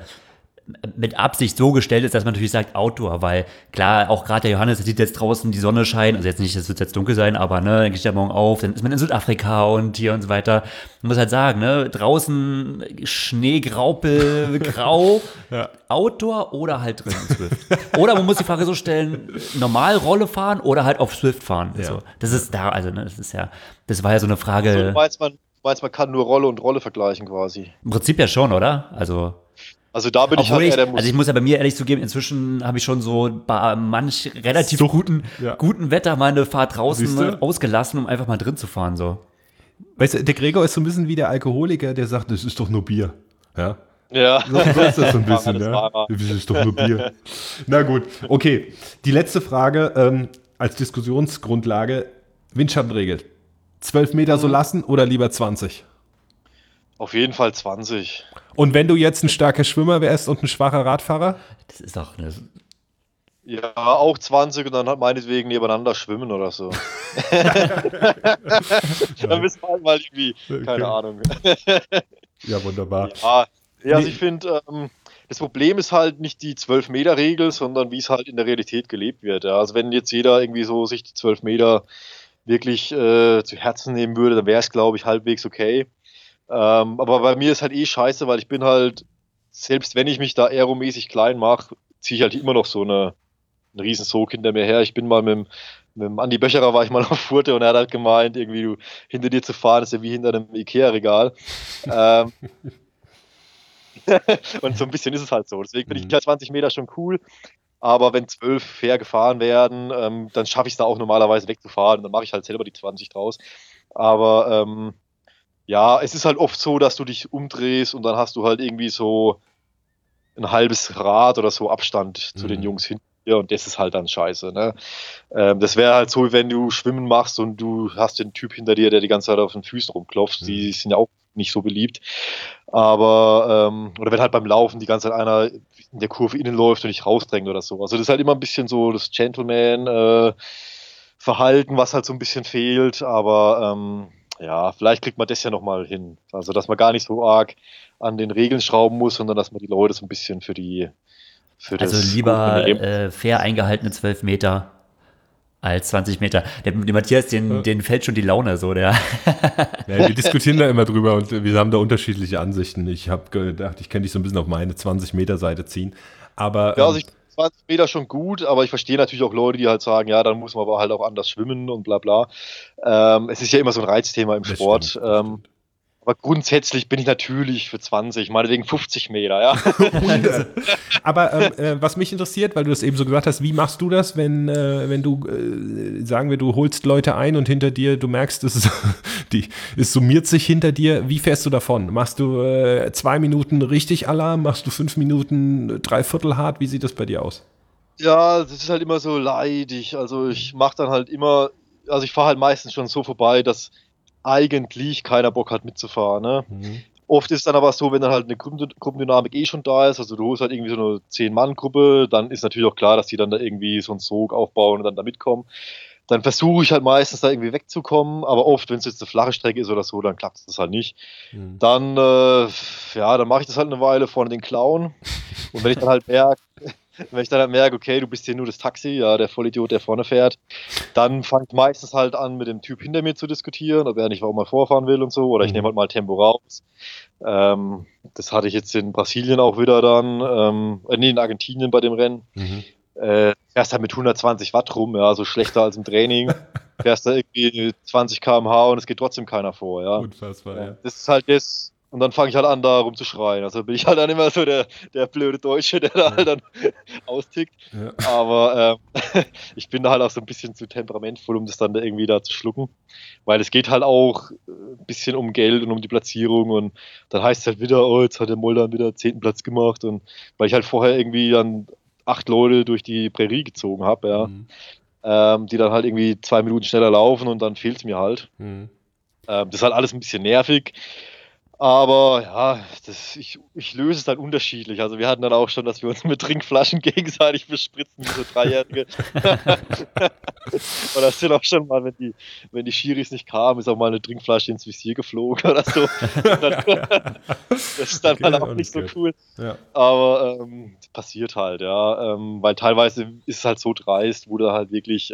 mit Absicht so gestellt ist, dass man natürlich sagt Outdoor, weil klar, auch gerade der Johannes, der sieht jetzt draußen die Sonne scheinen, also jetzt nicht, es wird jetzt dunkel sein, aber ne, dann geht der morgen auf, dann ist man in Südafrika und hier und so weiter. Man muss halt sagen, ne, draußen Schnee, Graupel, grau, ja. Outdoor oder halt drin in Swift. Oder man muss die Frage so stellen, normal Rolle fahren oder halt auf Swift fahren. Ja. So, das ist da, also ne, das war ja so eine Frage. Also, du meinst, man kann nur Rolle und Rolle vergleichen quasi? Im Prinzip ja schon, oder? Also da bin ich halt eher der Also ich muss ja bei mir ehrlich zugeben, inzwischen habe ich schon so bei manch relativ guten Wetter mal eine Fahrt draußen ausgelassen, um einfach mal drin zu fahren. So. Weißt du, der Gregor ist so ein bisschen wie der Alkoholiker, der sagt, das ist doch nur Bier. Ja. Ja. So ist das so ein bisschen, ja. Das ist doch nur Bier. Na gut, okay. Die letzte Frage als Diskussionsgrundlage, Windschattenregel. 12 Meter so lassen oder lieber 20? Auf jeden Fall 20. Und wenn du jetzt ein starker Schwimmer wärst und ein schwacher Radfahrer? Das ist doch eine... Ja, auch 20 und dann halt meinetwegen nebeneinander schwimmen oder so. Dann müssen wir halt mal irgendwie, keine Ahnung. Ja, wunderbar. Ja, also ich finde, das Problem ist halt nicht die 12-Meter-Regel, sondern wie es halt in der Realität gelebt wird. Ja. Also wenn jetzt jeder irgendwie so sich die 12 Meter wirklich zu Herzen nehmen würde, dann wäre es, glaube ich, halbwegs okay. Aber bei mir ist halt scheiße, weil ich bin halt, selbst wenn ich mich da aeromäßig klein mache, ziehe ich halt immer noch so einen riesen Sog hinter mir her. Ich bin mal mit dem Andi Böcherer war ich mal auf Furte und er hat halt gemeint, irgendwie hinter dir zu fahren, ist ja wie hinter einem Ikea-Regal. Und so ein bisschen ist es halt so. Deswegen finde ich 20 Meter schon cool. Aber wenn 12 fair gefahren werden, dann schaffe ich es da auch normalerweise wegzufahren. Und dann mache ich halt selber die 20 draus. Aber ja, es ist halt oft so, dass du dich umdrehst und dann hast du halt irgendwie so ein halbes Rad oder so Abstand zu den Jungs hinter dir und das ist halt dann scheiße. Ne? Das wäre halt so, wenn du Schwimmen machst und du hast den Typ hinter dir, der die ganze Zeit auf den Füßen rumklopft. Die sind ja auch nicht so beliebt. Aber, oder wenn halt beim Laufen die ganze Zeit einer in der Kurve innen läuft und dich rausdrängt oder so. Also das ist halt immer ein bisschen so das Gentleman-Verhalten, was halt so ein bisschen fehlt. Aber ja, vielleicht kriegt man das ja nochmal hin. Also, dass man gar nicht so arg an den Regeln schrauben muss, sondern dass man die Leute so ein bisschen für das Also lieber fair eingehaltene 12 Meter als 20 Meter. Der Matthias, den fällt schon die Laune so, der. Ja, wir diskutieren da immer drüber und wir haben da unterschiedliche Ansichten. Ich habe gedacht, ich könnte dich so ein bisschen auf meine 20-Meter-Seite ziehen. Aber ja, also ich 20 Meter schon gut, aber ich verstehe natürlich auch Leute, die halt sagen, ja, dann muss man aber halt auch anders schwimmen und bla bla. Es ist ja immer so ein Reizthema im Sport. Stimmt. Aber grundsätzlich bin ich natürlich für 20, meinetwegen 50 Meter, ja. Aber was mich interessiert, weil du das eben so gesagt hast, wie machst du das, wenn du, sagen wir, du holst Leute ein und hinter dir, du merkst, es summiert sich hinter dir, wie fährst du davon? Machst du 2 Minuten richtig Alarm, machst du 5 Minuten 3/4 hart, wie sieht das bei dir aus? Ja, das ist halt immer so leidig, also ich mache dann halt immer, also ich fahre halt meistens schon so vorbei, dass eigentlich keiner Bock hat mitzufahren. Ne? Oft ist es dann aber so, wenn dann halt eine Gruppendynamik schon da ist, also du holst halt irgendwie so eine 10-Mann-Gruppe, dann ist natürlich auch klar, dass die dann da irgendwie so einen Sog aufbauen und dann da mitkommen. Dann versuche ich halt meistens da irgendwie wegzukommen, aber oft, wenn es jetzt eine flache Strecke ist oder so, dann klappt es halt nicht. Dann, ja, dann mache ich das halt eine Weile vorne den Clown und wenn ich dann halt merke, okay, du bist hier nur das Taxi, ja, der Vollidiot, der vorne fährt, dann fangt meistens halt an, mit dem Typ hinter mir zu diskutieren, ob er nicht auch mal vorfahren will und so, oder ich nehme halt mal Tempo raus. Das hatte ich jetzt in Brasilien auch wieder dann, in Argentinien bei dem Rennen. Fährst halt mit 120 Watt rum, ja, so schlechter als im Training. Fährst da irgendwie 20 km/h und es geht trotzdem keiner vor, ja. Unfassbar, ja. Das ist halt das. Und dann fange ich halt an, da rumzuschreien. Also bin ich halt dann immer so der blöde Deutsche, der da halt dann austickt. Ja. Aber ich bin da halt auch so ein bisschen zu temperamentvoll, um das dann da irgendwie da zu schlucken. Weil es geht halt auch ein bisschen um Geld und um die Platzierung. Und dann heißt es halt wieder, oh, jetzt hat der Moldan wieder 10. Platz gemacht. Und weil ich halt vorher irgendwie dann 8 Leute durch die Prärie gezogen habe, ja. Die dann halt irgendwie 2 Minuten schneller laufen und dann fehlt es mir halt. Das ist halt alles ein bisschen nervig. Aber ja, ich löse es dann unterschiedlich. Also wir hatten dann auch schon, dass wir uns mit Trinkflaschen gegenseitig bespritzen, wie so Dreijährige. Und das sind auch schon mal, wenn die Schiris nicht kamen, ist auch mal eine Trinkflasche ins Visier geflogen oder so. Das ist dann halt auch nicht so cool. Ja. Aber das passiert halt, ja. Weil teilweise ist es halt so dreist, wo du halt wirklich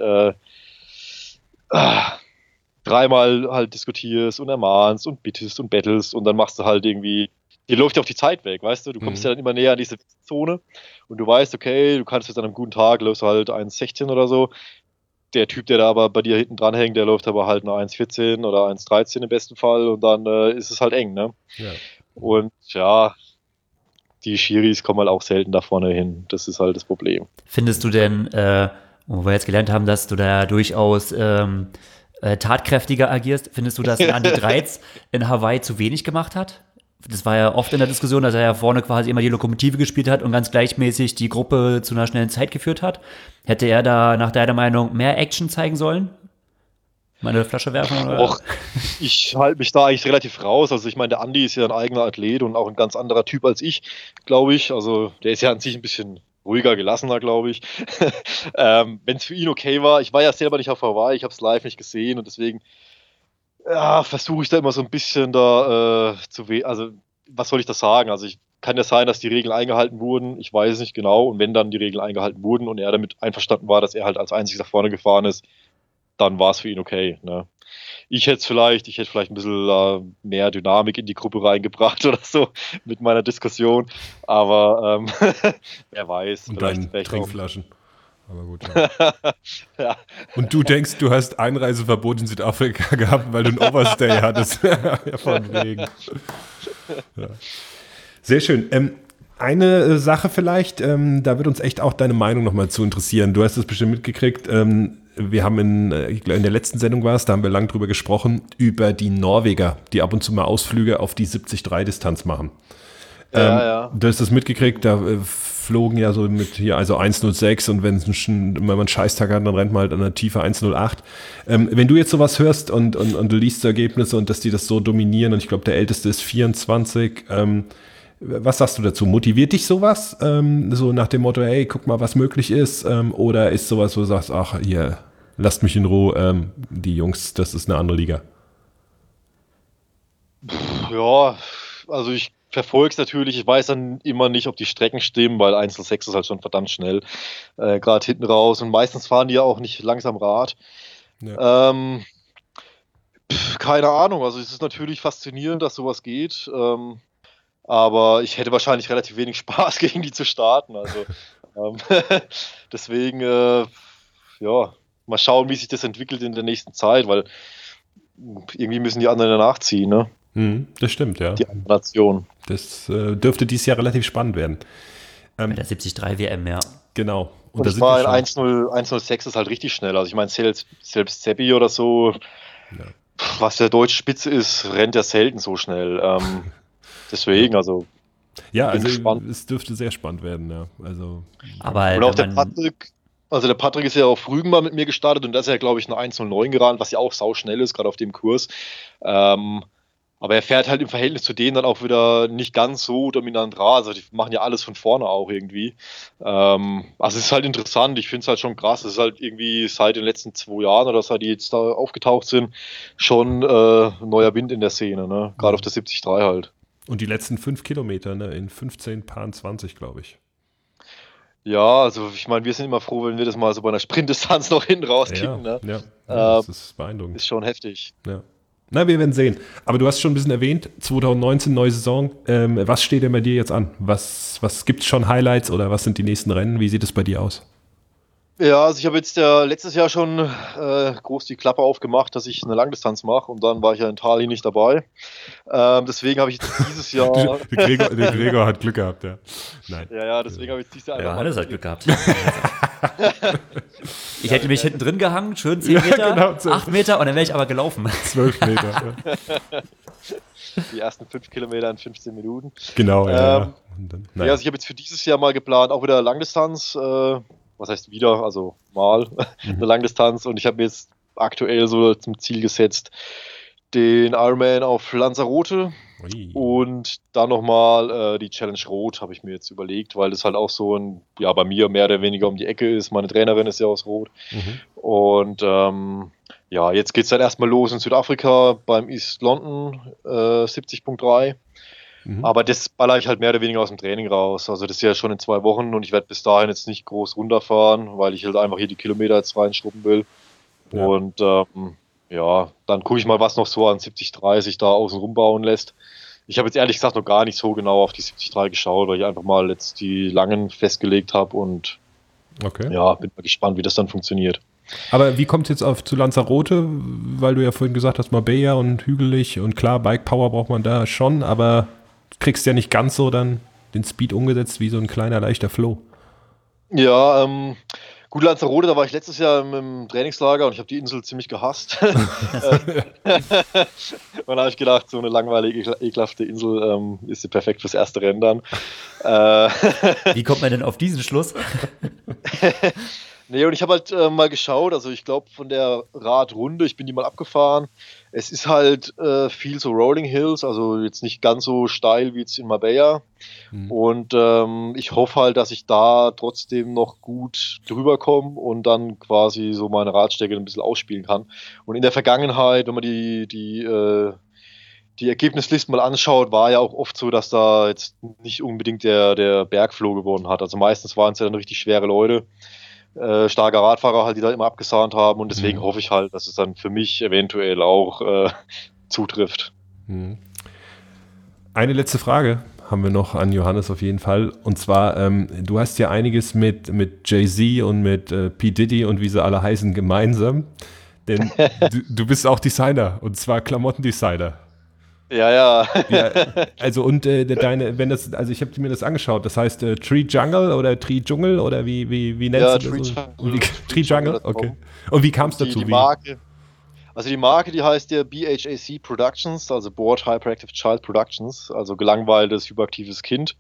dreimal halt diskutierst und ermahnst und bittest und bettelst und dann machst du halt irgendwie, dir läuft ja auch die Zeit weg, weißt du? Du kommst ja dann immer näher an diese Zone und du weißt, okay, du kannst jetzt an einem guten Tag, läufst du halt 1,16 oder so. Der Typ, der da aber bei dir hinten dran hängt, der läuft aber halt eine 1,14 oder 1,13 im besten Fall und dann ist es halt eng, ne? Ja. Und ja, die Schiris kommen halt auch selten da vorne hin. Das ist halt das Problem. Findest du denn, wo wir jetzt gelernt haben, dass du da durchaus tatkräftiger agierst, findest du, dass Andi Dreiz in Hawaii zu wenig gemacht hat? Das war ja oft in der Diskussion, dass er ja vorne quasi immer die Lokomotive gespielt hat und ganz gleichmäßig die Gruppe zu einer schnellen Zeit geführt hat. Hätte er da nach deiner Meinung mehr Action zeigen sollen? Meine Flasche werfen? Oder? Och, ich halte mich da eigentlich relativ raus. Also ich meine, der Andi ist ja ein eigener Athlet und auch ein ganz anderer Typ als ich, glaube ich. Also der ist ja an sich ein bisschen ruhiger, gelassener, glaube ich. Wenn es für ihn okay war, ich war ja selber nicht auf Hawaii, ich habe es live nicht gesehen und deswegen versuche ich da immer so ein bisschen also was soll ich da sagen? Also kann ja sein, dass die Regeln eingehalten wurden, ich weiß es nicht genau und wenn dann die Regeln eingehalten wurden und er damit einverstanden war, dass er halt als einziges nach vorne gefahren ist, dann war es für ihn okay. Ne? Ich hätte vielleicht ein bisschen mehr Dynamik in die Gruppe reingebracht oder so mit meiner Diskussion, aber wer weiß. Und vielleicht deinen Trinkflaschen. Aber gut. Ja. Ja. Und du denkst, du hast Einreiseverbot in Südafrika gehabt, weil du ein Overstay hattest. Ja, von wegen. Ja. Sehr schön. Eine Sache vielleicht, da wird uns echt auch deine Meinung nochmal zu interessieren. Du hast es bestimmt mitgekriegt. Wir haben in der letzten Sendung da haben wir lang drüber gesprochen, über die Norweger, die ab und zu mal Ausflüge auf die 73-Distanz machen. Ja. Du hast das mitgekriegt, da flogen ja so mit hier, also 1,06 und wenn man einen Scheißtag hat, dann rennt man halt an der Tiefe 1,08. Wenn du jetzt sowas hörst und du liest die Ergebnisse und dass die das so dominieren und ich glaube, der Älteste ist 24, was sagst du dazu? Motiviert dich sowas? So nach dem Motto, hey, guck mal, was möglich ist? Oder ist sowas, wo du sagst, ach, hier, lasst mich in Ruhe, die Jungs, das ist eine andere Liga? Ja, also ich verfolge es natürlich. Ich weiß dann immer nicht, ob die Strecken stimmen, weil 1,06 ist halt schon verdammt schnell. Gerade hinten raus. Und meistens fahren die ja auch nicht langsam Rad. Ja. Keine Ahnung. Also es ist natürlich faszinierend, dass sowas geht. Aber ich hätte wahrscheinlich relativ wenig Spaß, gegen die zu starten. Also deswegen, ja, mal schauen, wie sich das entwickelt in der nächsten Zeit, weil irgendwie müssen die anderen nachziehen, ne? Das stimmt, ja. Die andere Nation. Das dürfte dieses Jahr relativ spannend werden. Bei der 73 WM, ja. Genau. Und das war in 1,06 ist halt richtig schnell. Also ich meine, selbst Seppi oder so, was der deutsche Spitze ist, rennt ja selten so schnell. Deswegen, also. Ja, also es dürfte sehr spannend werden, ja. Also, aber und auch der Patrick ist ja auf Rügen mal mit mir gestartet und da ist ja, glaube ich, eine 1,09 gerannt, was ja auch sauschnell ist, gerade auf dem Kurs. Aber er fährt halt im Verhältnis zu denen dann auch wieder nicht ganz so dominant Rad. Also die machen ja alles von vorne auch irgendwie. Also es ist halt interessant. Ich finde es halt schon krass. Es ist halt irgendwie seit den letzten 2 Jahren oder seit die jetzt da aufgetaucht sind, schon neuer Wind in der Szene, ne? Gerade auf der 73 halt. Und die letzten 5 Kilometer, ne? In 15 Paaren 20, glaube ich. Ja, also ich meine, wir sind immer froh, wenn wir das mal so bei einer Sprintdistanz noch hinten rauskicken. Ja, ne? Das ist beeindruckend. Ist schon heftig. Ja. Na, wir werden sehen. Aber du hast schon ein bisschen erwähnt, 2019, neue Saison. Was steht denn bei dir jetzt an? Was gibt es schon Highlights oder was sind die nächsten Rennen? Wie sieht es bei dir aus? Ja, also ich habe jetzt letztes Jahr schon groß die Klappe aufgemacht, dass ich eine Langdistanz mache und dann war ich ja in Tali nicht dabei. Deswegen habe ich jetzt dieses Jahr... Der Gregor hat Glück gehabt, ja. Nein. Ja, deswegen habe ich dieses Jahr... Ja, Hannes hat Glück gehabt. Ich hätte mich hinten drin gehangen, schön 10 Meter, genau, 8 Meter und dann wäre ich aber gelaufen. 12 Meter. Ja. Die ersten 5 Kilometer in 15 Minuten. Genau, ja. Und dann, also ich habe jetzt für dieses Jahr mal geplant, auch wieder Langdistanz, was heißt wieder, also mal eine Langdistanz und ich habe mir jetzt aktuell so zum Ziel gesetzt, den Ironman auf Lanzarote und dann nochmal die Challenge Rot habe ich mir jetzt überlegt, weil das halt auch so bei mir mehr oder weniger um die Ecke ist. Meine Trainerin ist ja aus Rot. Und jetzt geht es dann erstmal los in Südafrika beim East London 70.3. Aber das baller ich halt mehr oder weniger aus dem Training raus. Also das ist ja schon in 2 Wochen und ich werde bis dahin jetzt nicht groß runterfahren, weil ich halt einfach hier die Kilometer jetzt reinschrubben will. Ja. Und dann gucke ich mal, was noch so an 70.3 sich da außen rumbauen lässt. Ich habe jetzt ehrlich gesagt noch gar nicht so genau auf die 70.3 geschaut, weil ich einfach mal jetzt die langen festgelegt habe und bin mal gespannt, wie das dann funktioniert. Aber wie kommt es jetzt zu Lanzarote? Weil du ja vorhin gesagt hast, Marbella und hügelig und klar, Bike Power braucht man da schon, aber du kriegst ja nicht ganz so dann den Speed umgesetzt wie so ein kleiner, leichter Flow. Ja, gut, Lanzarote, da war ich letztes Jahr im Trainingslager und ich habe die Insel ziemlich gehasst. Und da habe ich gedacht, so eine langweilige, ekelhafte Insel ist sie perfekt fürs erste Rennen dann. Wie kommt man denn auf diesen Schluss? Nee, und ich habe halt mal geschaut, also ich glaube von der Radrunde, ich bin die mal abgefahren, es ist halt viel so Rolling Hills, also jetzt nicht ganz so steil wie jetzt in Marbella. Und ich hoffe halt, dass ich da trotzdem noch gut drüber komme und dann quasi so meine Radstrecke ein bisschen ausspielen kann. Und in der Vergangenheit, wenn man die Ergebnislisten mal anschaut, war ja auch oft so, dass da jetzt nicht unbedingt der Bergflo gewonnen hat. Also meistens waren es ja dann richtig schwere Leute. Starke Radfahrer halt, die da immer abgesahnt haben und deswegen hoffe ich halt, dass es dann für mich eventuell auch zutrifft. Eine letzte Frage haben wir noch an Johannes auf jeden Fall, und zwar, du hast ja einiges mit Jay-Z und mit P. Diddy und wie sie alle heißen gemeinsam, denn du bist auch Designer, und zwar Klamottendesigner. Ja. Also und also ich habe mir das angeschaut, das heißt Tree Jungle oder Tree Dschungel oder wie nennst du das? Tree Jungle, okay. Und wie kam es dazu? Die Marke, die heißt ja BHAC Productions, also Board Hyperactive Child Productions, also gelangweiltes, hyperaktives Kind.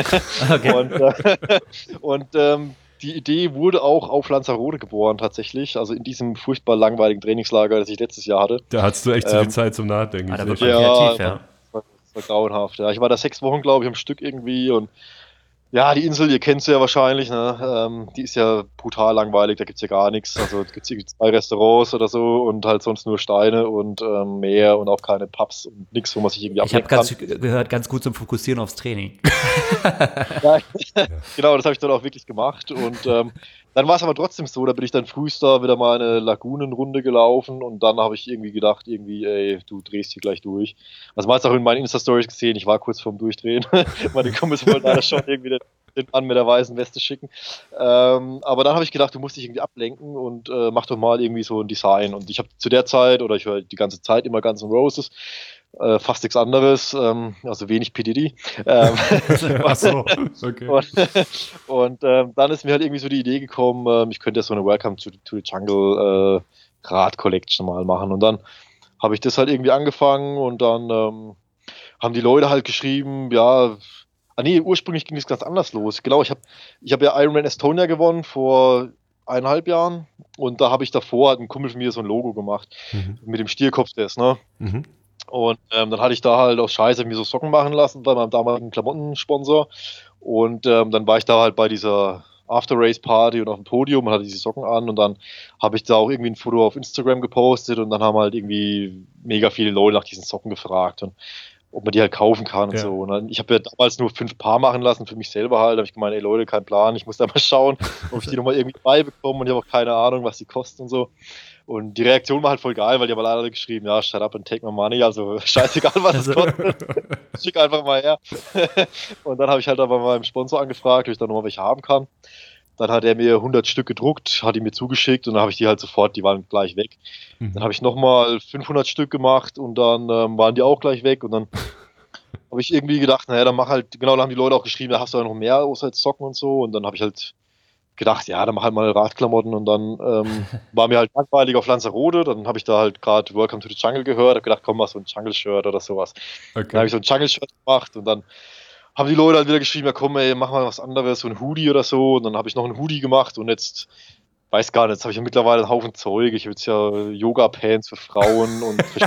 Okay. Und die Idee wurde auch auf Lanzarote geboren tatsächlich, also in diesem furchtbar langweiligen Trainingslager, das ich letztes Jahr hatte. Da hattest du echt so viel Zeit zum Nachdenken. Da wird man kreativ, ja. Das war grauenhaft. Ja. Ich war da 6 Wochen, glaube ich, am Stück irgendwie und ja, die Insel, ihr kennt sie ja wahrscheinlich, ne? Die ist ja brutal langweilig, da gibt es ja gar nichts. Also es gibt irgendwie 2 Restaurants oder so und halt sonst nur Steine und Meer und auch keine Pubs und nichts, wo man sich irgendwie ablenken kann. Ich habe gehört, ganz gut zum Fokussieren aufs Training. Ja, genau, das habe ich dann auch wirklich gemacht und dann war es aber trotzdem so, da bin ich dann frühst da wieder mal eine Lagunenrunde gelaufen und dann habe ich irgendwie gedacht, ey, du drehst hier gleich durch. Also man hat es auch in meinen Insta-Stories gesehen, ich war kurz vorm Durchdrehen. Meine Kumpels wollten leider schon irgendwie den Mann mit der weißen Weste schicken. Aber dann habe ich gedacht, du musst dich irgendwie ablenken und mach doch mal irgendwie so ein Design. Und ich habe zu der Zeit, oder ich höre die ganze Zeit immer Guns N' Roses, fast nichts anderes, also wenig P. Diddy. Ach so, okay. Und dann ist mir halt irgendwie so die Idee gekommen, ich könnte so eine Welcome to the Jungle Rad-Collection mal machen. Und dann habe ich das halt irgendwie angefangen und dann haben die Leute halt geschrieben, ja, ursprünglich ging es ganz anders los. Genau, ich hab ja Ironman Estonia gewonnen vor 1,5 Jahren und da habe ich davor hat ein Kumpel von mir so ein Logo gemacht mit dem Stierkopf, ne? Und dann hatte ich da halt aus Scheiße mir so Socken machen lassen bei meinem damaligen Klamottensponsor und dann war ich da halt bei dieser After-Race-Party und auf dem Podium und hatte diese Socken an und dann habe ich da auch irgendwie ein Foto auf Instagram gepostet und dann haben halt irgendwie mega viele Leute nach diesen Socken gefragt und ob man die halt kaufen kann und so. Und dann, ich habe ja damals nur 5 Paar machen lassen für mich selber halt. Da habe ich gemeint, ey Leute, kein Plan, ich muss da mal schauen, ob ich die nochmal irgendwie beibekomme und ich habe auch keine Ahnung, was die kosten und so. Und die Reaktion war halt voll geil, weil die haben alle geschrieben, ja, shut up and take my money, also scheißegal, was es kostet. Schick einfach mal her. Und dann habe ich halt aber meinem Sponsor angefragt, ob ich da nochmal welche haben kann. Dann hat er mir 100 Stück gedruckt, hat die mir zugeschickt und dann habe ich die halt sofort, die waren gleich weg. Dann habe ich nochmal 500 Stück gemacht und dann waren die auch gleich weg und dann habe ich irgendwie gedacht, naja, dann mach halt, genau, dann haben die Leute auch geschrieben, da hast du ja noch mehr außer jetzt Socken und so und dann habe ich halt gedacht, ja, dann mach halt mal Radklamotten und dann war mir halt langweilig auf Lanzarote, dann habe ich da halt gerade Welcome to the Jungle gehört, habe gedacht, komm, mach so ein Jungle-Shirt oder sowas. Okay. Dann habe ich so ein Jungle-Shirt gemacht und dann haben die Leute halt wieder geschrieben, ja komm ey, mach mal was anderes, so ein Hoodie oder so und dann habe ich noch ein Hoodie gemacht und jetzt, weiß gar nicht, jetzt habe ich ja mittlerweile einen Haufen Zeug, ich habe jetzt ja Yoga-Pants für Frauen und ich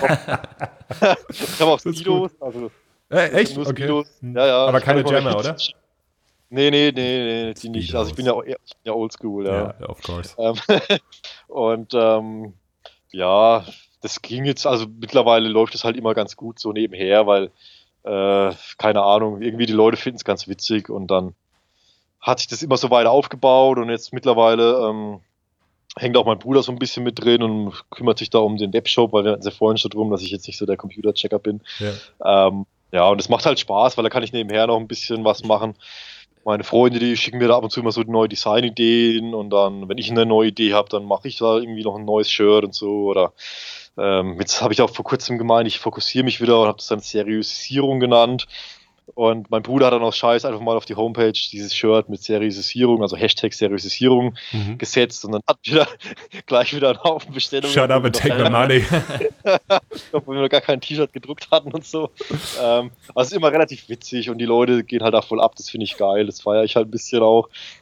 habe auch Speedos, also echt? nur Okay. Speedos. Ja, aber keine Jammer, oder? Nee, die nicht. Also ich bin ja oldschool, ja. Ja, of course. Und ja, das ging jetzt, also mittlerweile läuft es halt immer ganz gut so nebenher, weil keine Ahnung, irgendwie die Leute finden es ganz witzig und dann hat sich das immer so weiter aufgebaut und jetzt mittlerweile hängt auch mein Bruder so ein bisschen mit drin und kümmert sich da um den Webshop, weil wir hatten ja vorhin schon drum, dass ich jetzt nicht so der Computerchecker bin. Ja, und es macht halt Spaß, weil da kann ich nebenher noch ein bisschen was machen. Meine Freunde, die schicken mir da ab und zu immer so neue Designideen und dann, wenn ich eine neue Idee habe, dann mache ich da irgendwie noch ein neues Shirt und so oder jetzt habe ich auch vor kurzem gemeint, ich fokussiere mich wieder und habe das dann Seriosisierung genannt. Und mein Bruder hat dann aus Scheiß einfach mal auf die Homepage dieses Shirt mit Seriosisierung, also Hashtag Seriosisierung gesetzt und dann hat gleich wieder einen Haufen Bestellungen. Shut up and take my money. Ich glaube, wo wir noch gar kein T-Shirt gedruckt hatten und so. Also ist immer relativ witzig und die Leute gehen halt auch voll ab, das finde ich geil, das feiere ich halt ein bisschen auch.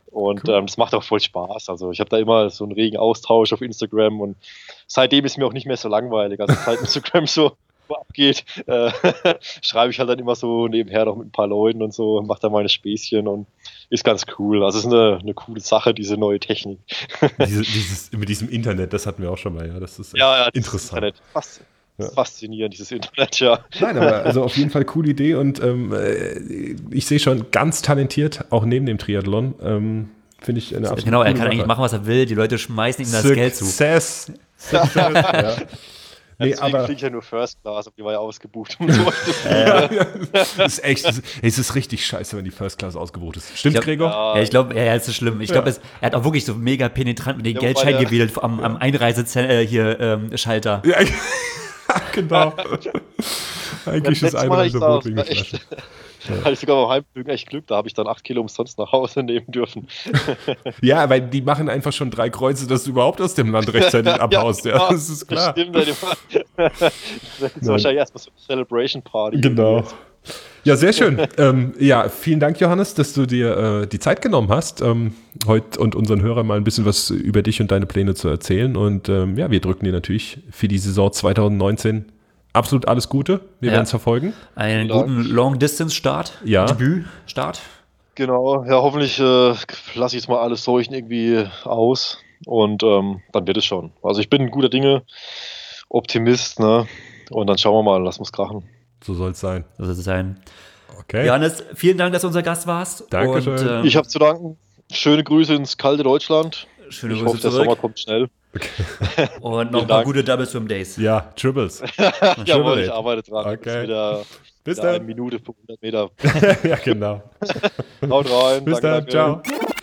Und das macht auch voll Spaß. Also ich habe da immer so einen regen Austausch auf Instagram und seitdem ist mir auch nicht mehr so langweilig. Also seit Instagram so abgeht, schreibe ich halt dann immer so nebenher noch mit ein paar Leuten und so, mache da meine Späßchen und ist ganz cool. Also es ist eine coole Sache, diese neue Technik. Mit diesem Internet, das hatten wir auch schon mal, ja. Das ist interessant. Internet. Faszinierend, dieses Internet, ja. Nein, aber also auf jeden Fall coole Idee und ich sehe schon ganz talentiert, auch neben dem Triathlon. Finde ich eine absolute Genau, er kann Sache. eigentlich machen, was er will. Die Leute schmeißen ihm das Geld zu. Success, ja. Nee, deswegen aber fliege ich ja nur First Class, aber die war ja ausgebucht. Und so. das ist echt, es ist richtig scheiße, wenn die First Class ausgebucht ist. Stimmt, Gregor? Ja, ich glaube, ja, das ist schlimm. Ich glaube, er hat auch wirklich so mega penetrant mit den Geldschein gewählt am Einreiseschalter. Ja, genau. Eigentlich ist einer so Rotweingeflasche. Hatte ich sogar beim Heimflügen echt Glück, da habe ich dann 8 Kilo umsonst nach Hause nehmen dürfen. Ja, weil die machen einfach schon 3 Kreuze, dass du überhaupt aus dem Land rechtzeitig abhaust. Ja, das ist klar. Das stimmt, das ist wahrscheinlich erstmal so eine Celebration Party. Genau. Ja, sehr schön. Ja, vielen Dank, Johannes, dass du dir die Zeit genommen hast, heute und unseren Hörern mal ein bisschen was über dich und deine Pläne zu erzählen. Und ja, wir drücken dir natürlich für die Saison 2019 absolut alles Gute. Wir werden es verfolgen. Einen guten Long-Distance-Start. Ja. Debüt-Start. Genau, ja, hoffentlich lasse ich jetzt mal alles Seuchen irgendwie aus und dann wird es schon. Also ich bin ein guter Dinge, Optimist, ne? Und dann schauen wir mal, lassen wir es krachen. So soll es sein. So soll es sein. Okay. Johannes, vielen Dank, dass du unser Gast warst. Dankeschön. Und, Ich habe zu danken. Schöne Grüße ins kalte Deutschland. schöne Ich Grüße hoffe, der zurück. Sommer kommt schnell. Und noch ein Dank. paar gute Double Swim Days. Ja, Triples. Jawohl, ich arbeite dran. Okay. Bis Bis eine dann. Minute für 100 Meter. Ja, genau. Haut rein. Bis dann. Danke. Ciao.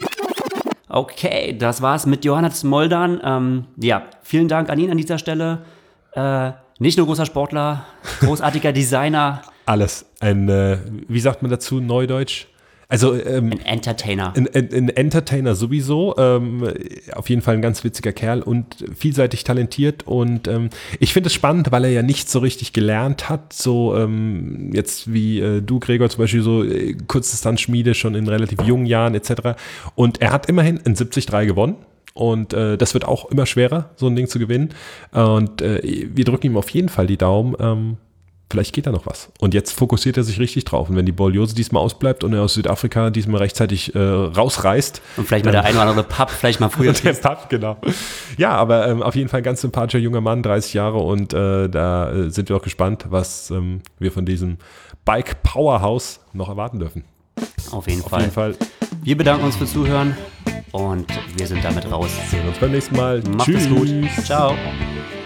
Okay, das war's mit Johannes Moldan. Ja, vielen Dank an ihn an dieser Stelle. Nicht nur großer Sportler, großartiger Designer, Alles. Wie sagt man dazu, Neudeutsch? Also, ein Entertainer. ein Entertainer sowieso, auf jeden Fall ein ganz witziger Kerl und vielseitig talentiert und ich finde es spannend, weil er ja nicht so richtig gelernt hat, so jetzt wie du, Gregor, zum Beispiel so Kurzdistanzschmiede schon in relativ jungen Jahren etc. Und er hat immerhin in 73 gewonnen. Und das wird auch immer schwerer, so ein Ding zu gewinnen. Und wir drücken ihm auf jeden Fall die Daumen. Vielleicht geht da noch was. Und jetzt fokussiert er sich richtig drauf. Und wenn die Borreliose diesmal ausbleibt und er aus Südafrika diesmal rechtzeitig rausreißt. Und vielleicht mal der ein oder andere Pub, vielleicht mal früher. Der Pub, genau. Ja, aber auf jeden Fall ein ganz sympathischer junger Mann, 30 Jahre. Und da sind wir auch gespannt, was wir von diesem Bike Powerhouse noch erwarten dürfen. Auf jeden Auf jeden Fall. Wir bedanken uns fürs Zuhören und wir sind damit raus. Sehen uns beim nächsten Mal. Macht es gut. Ciao.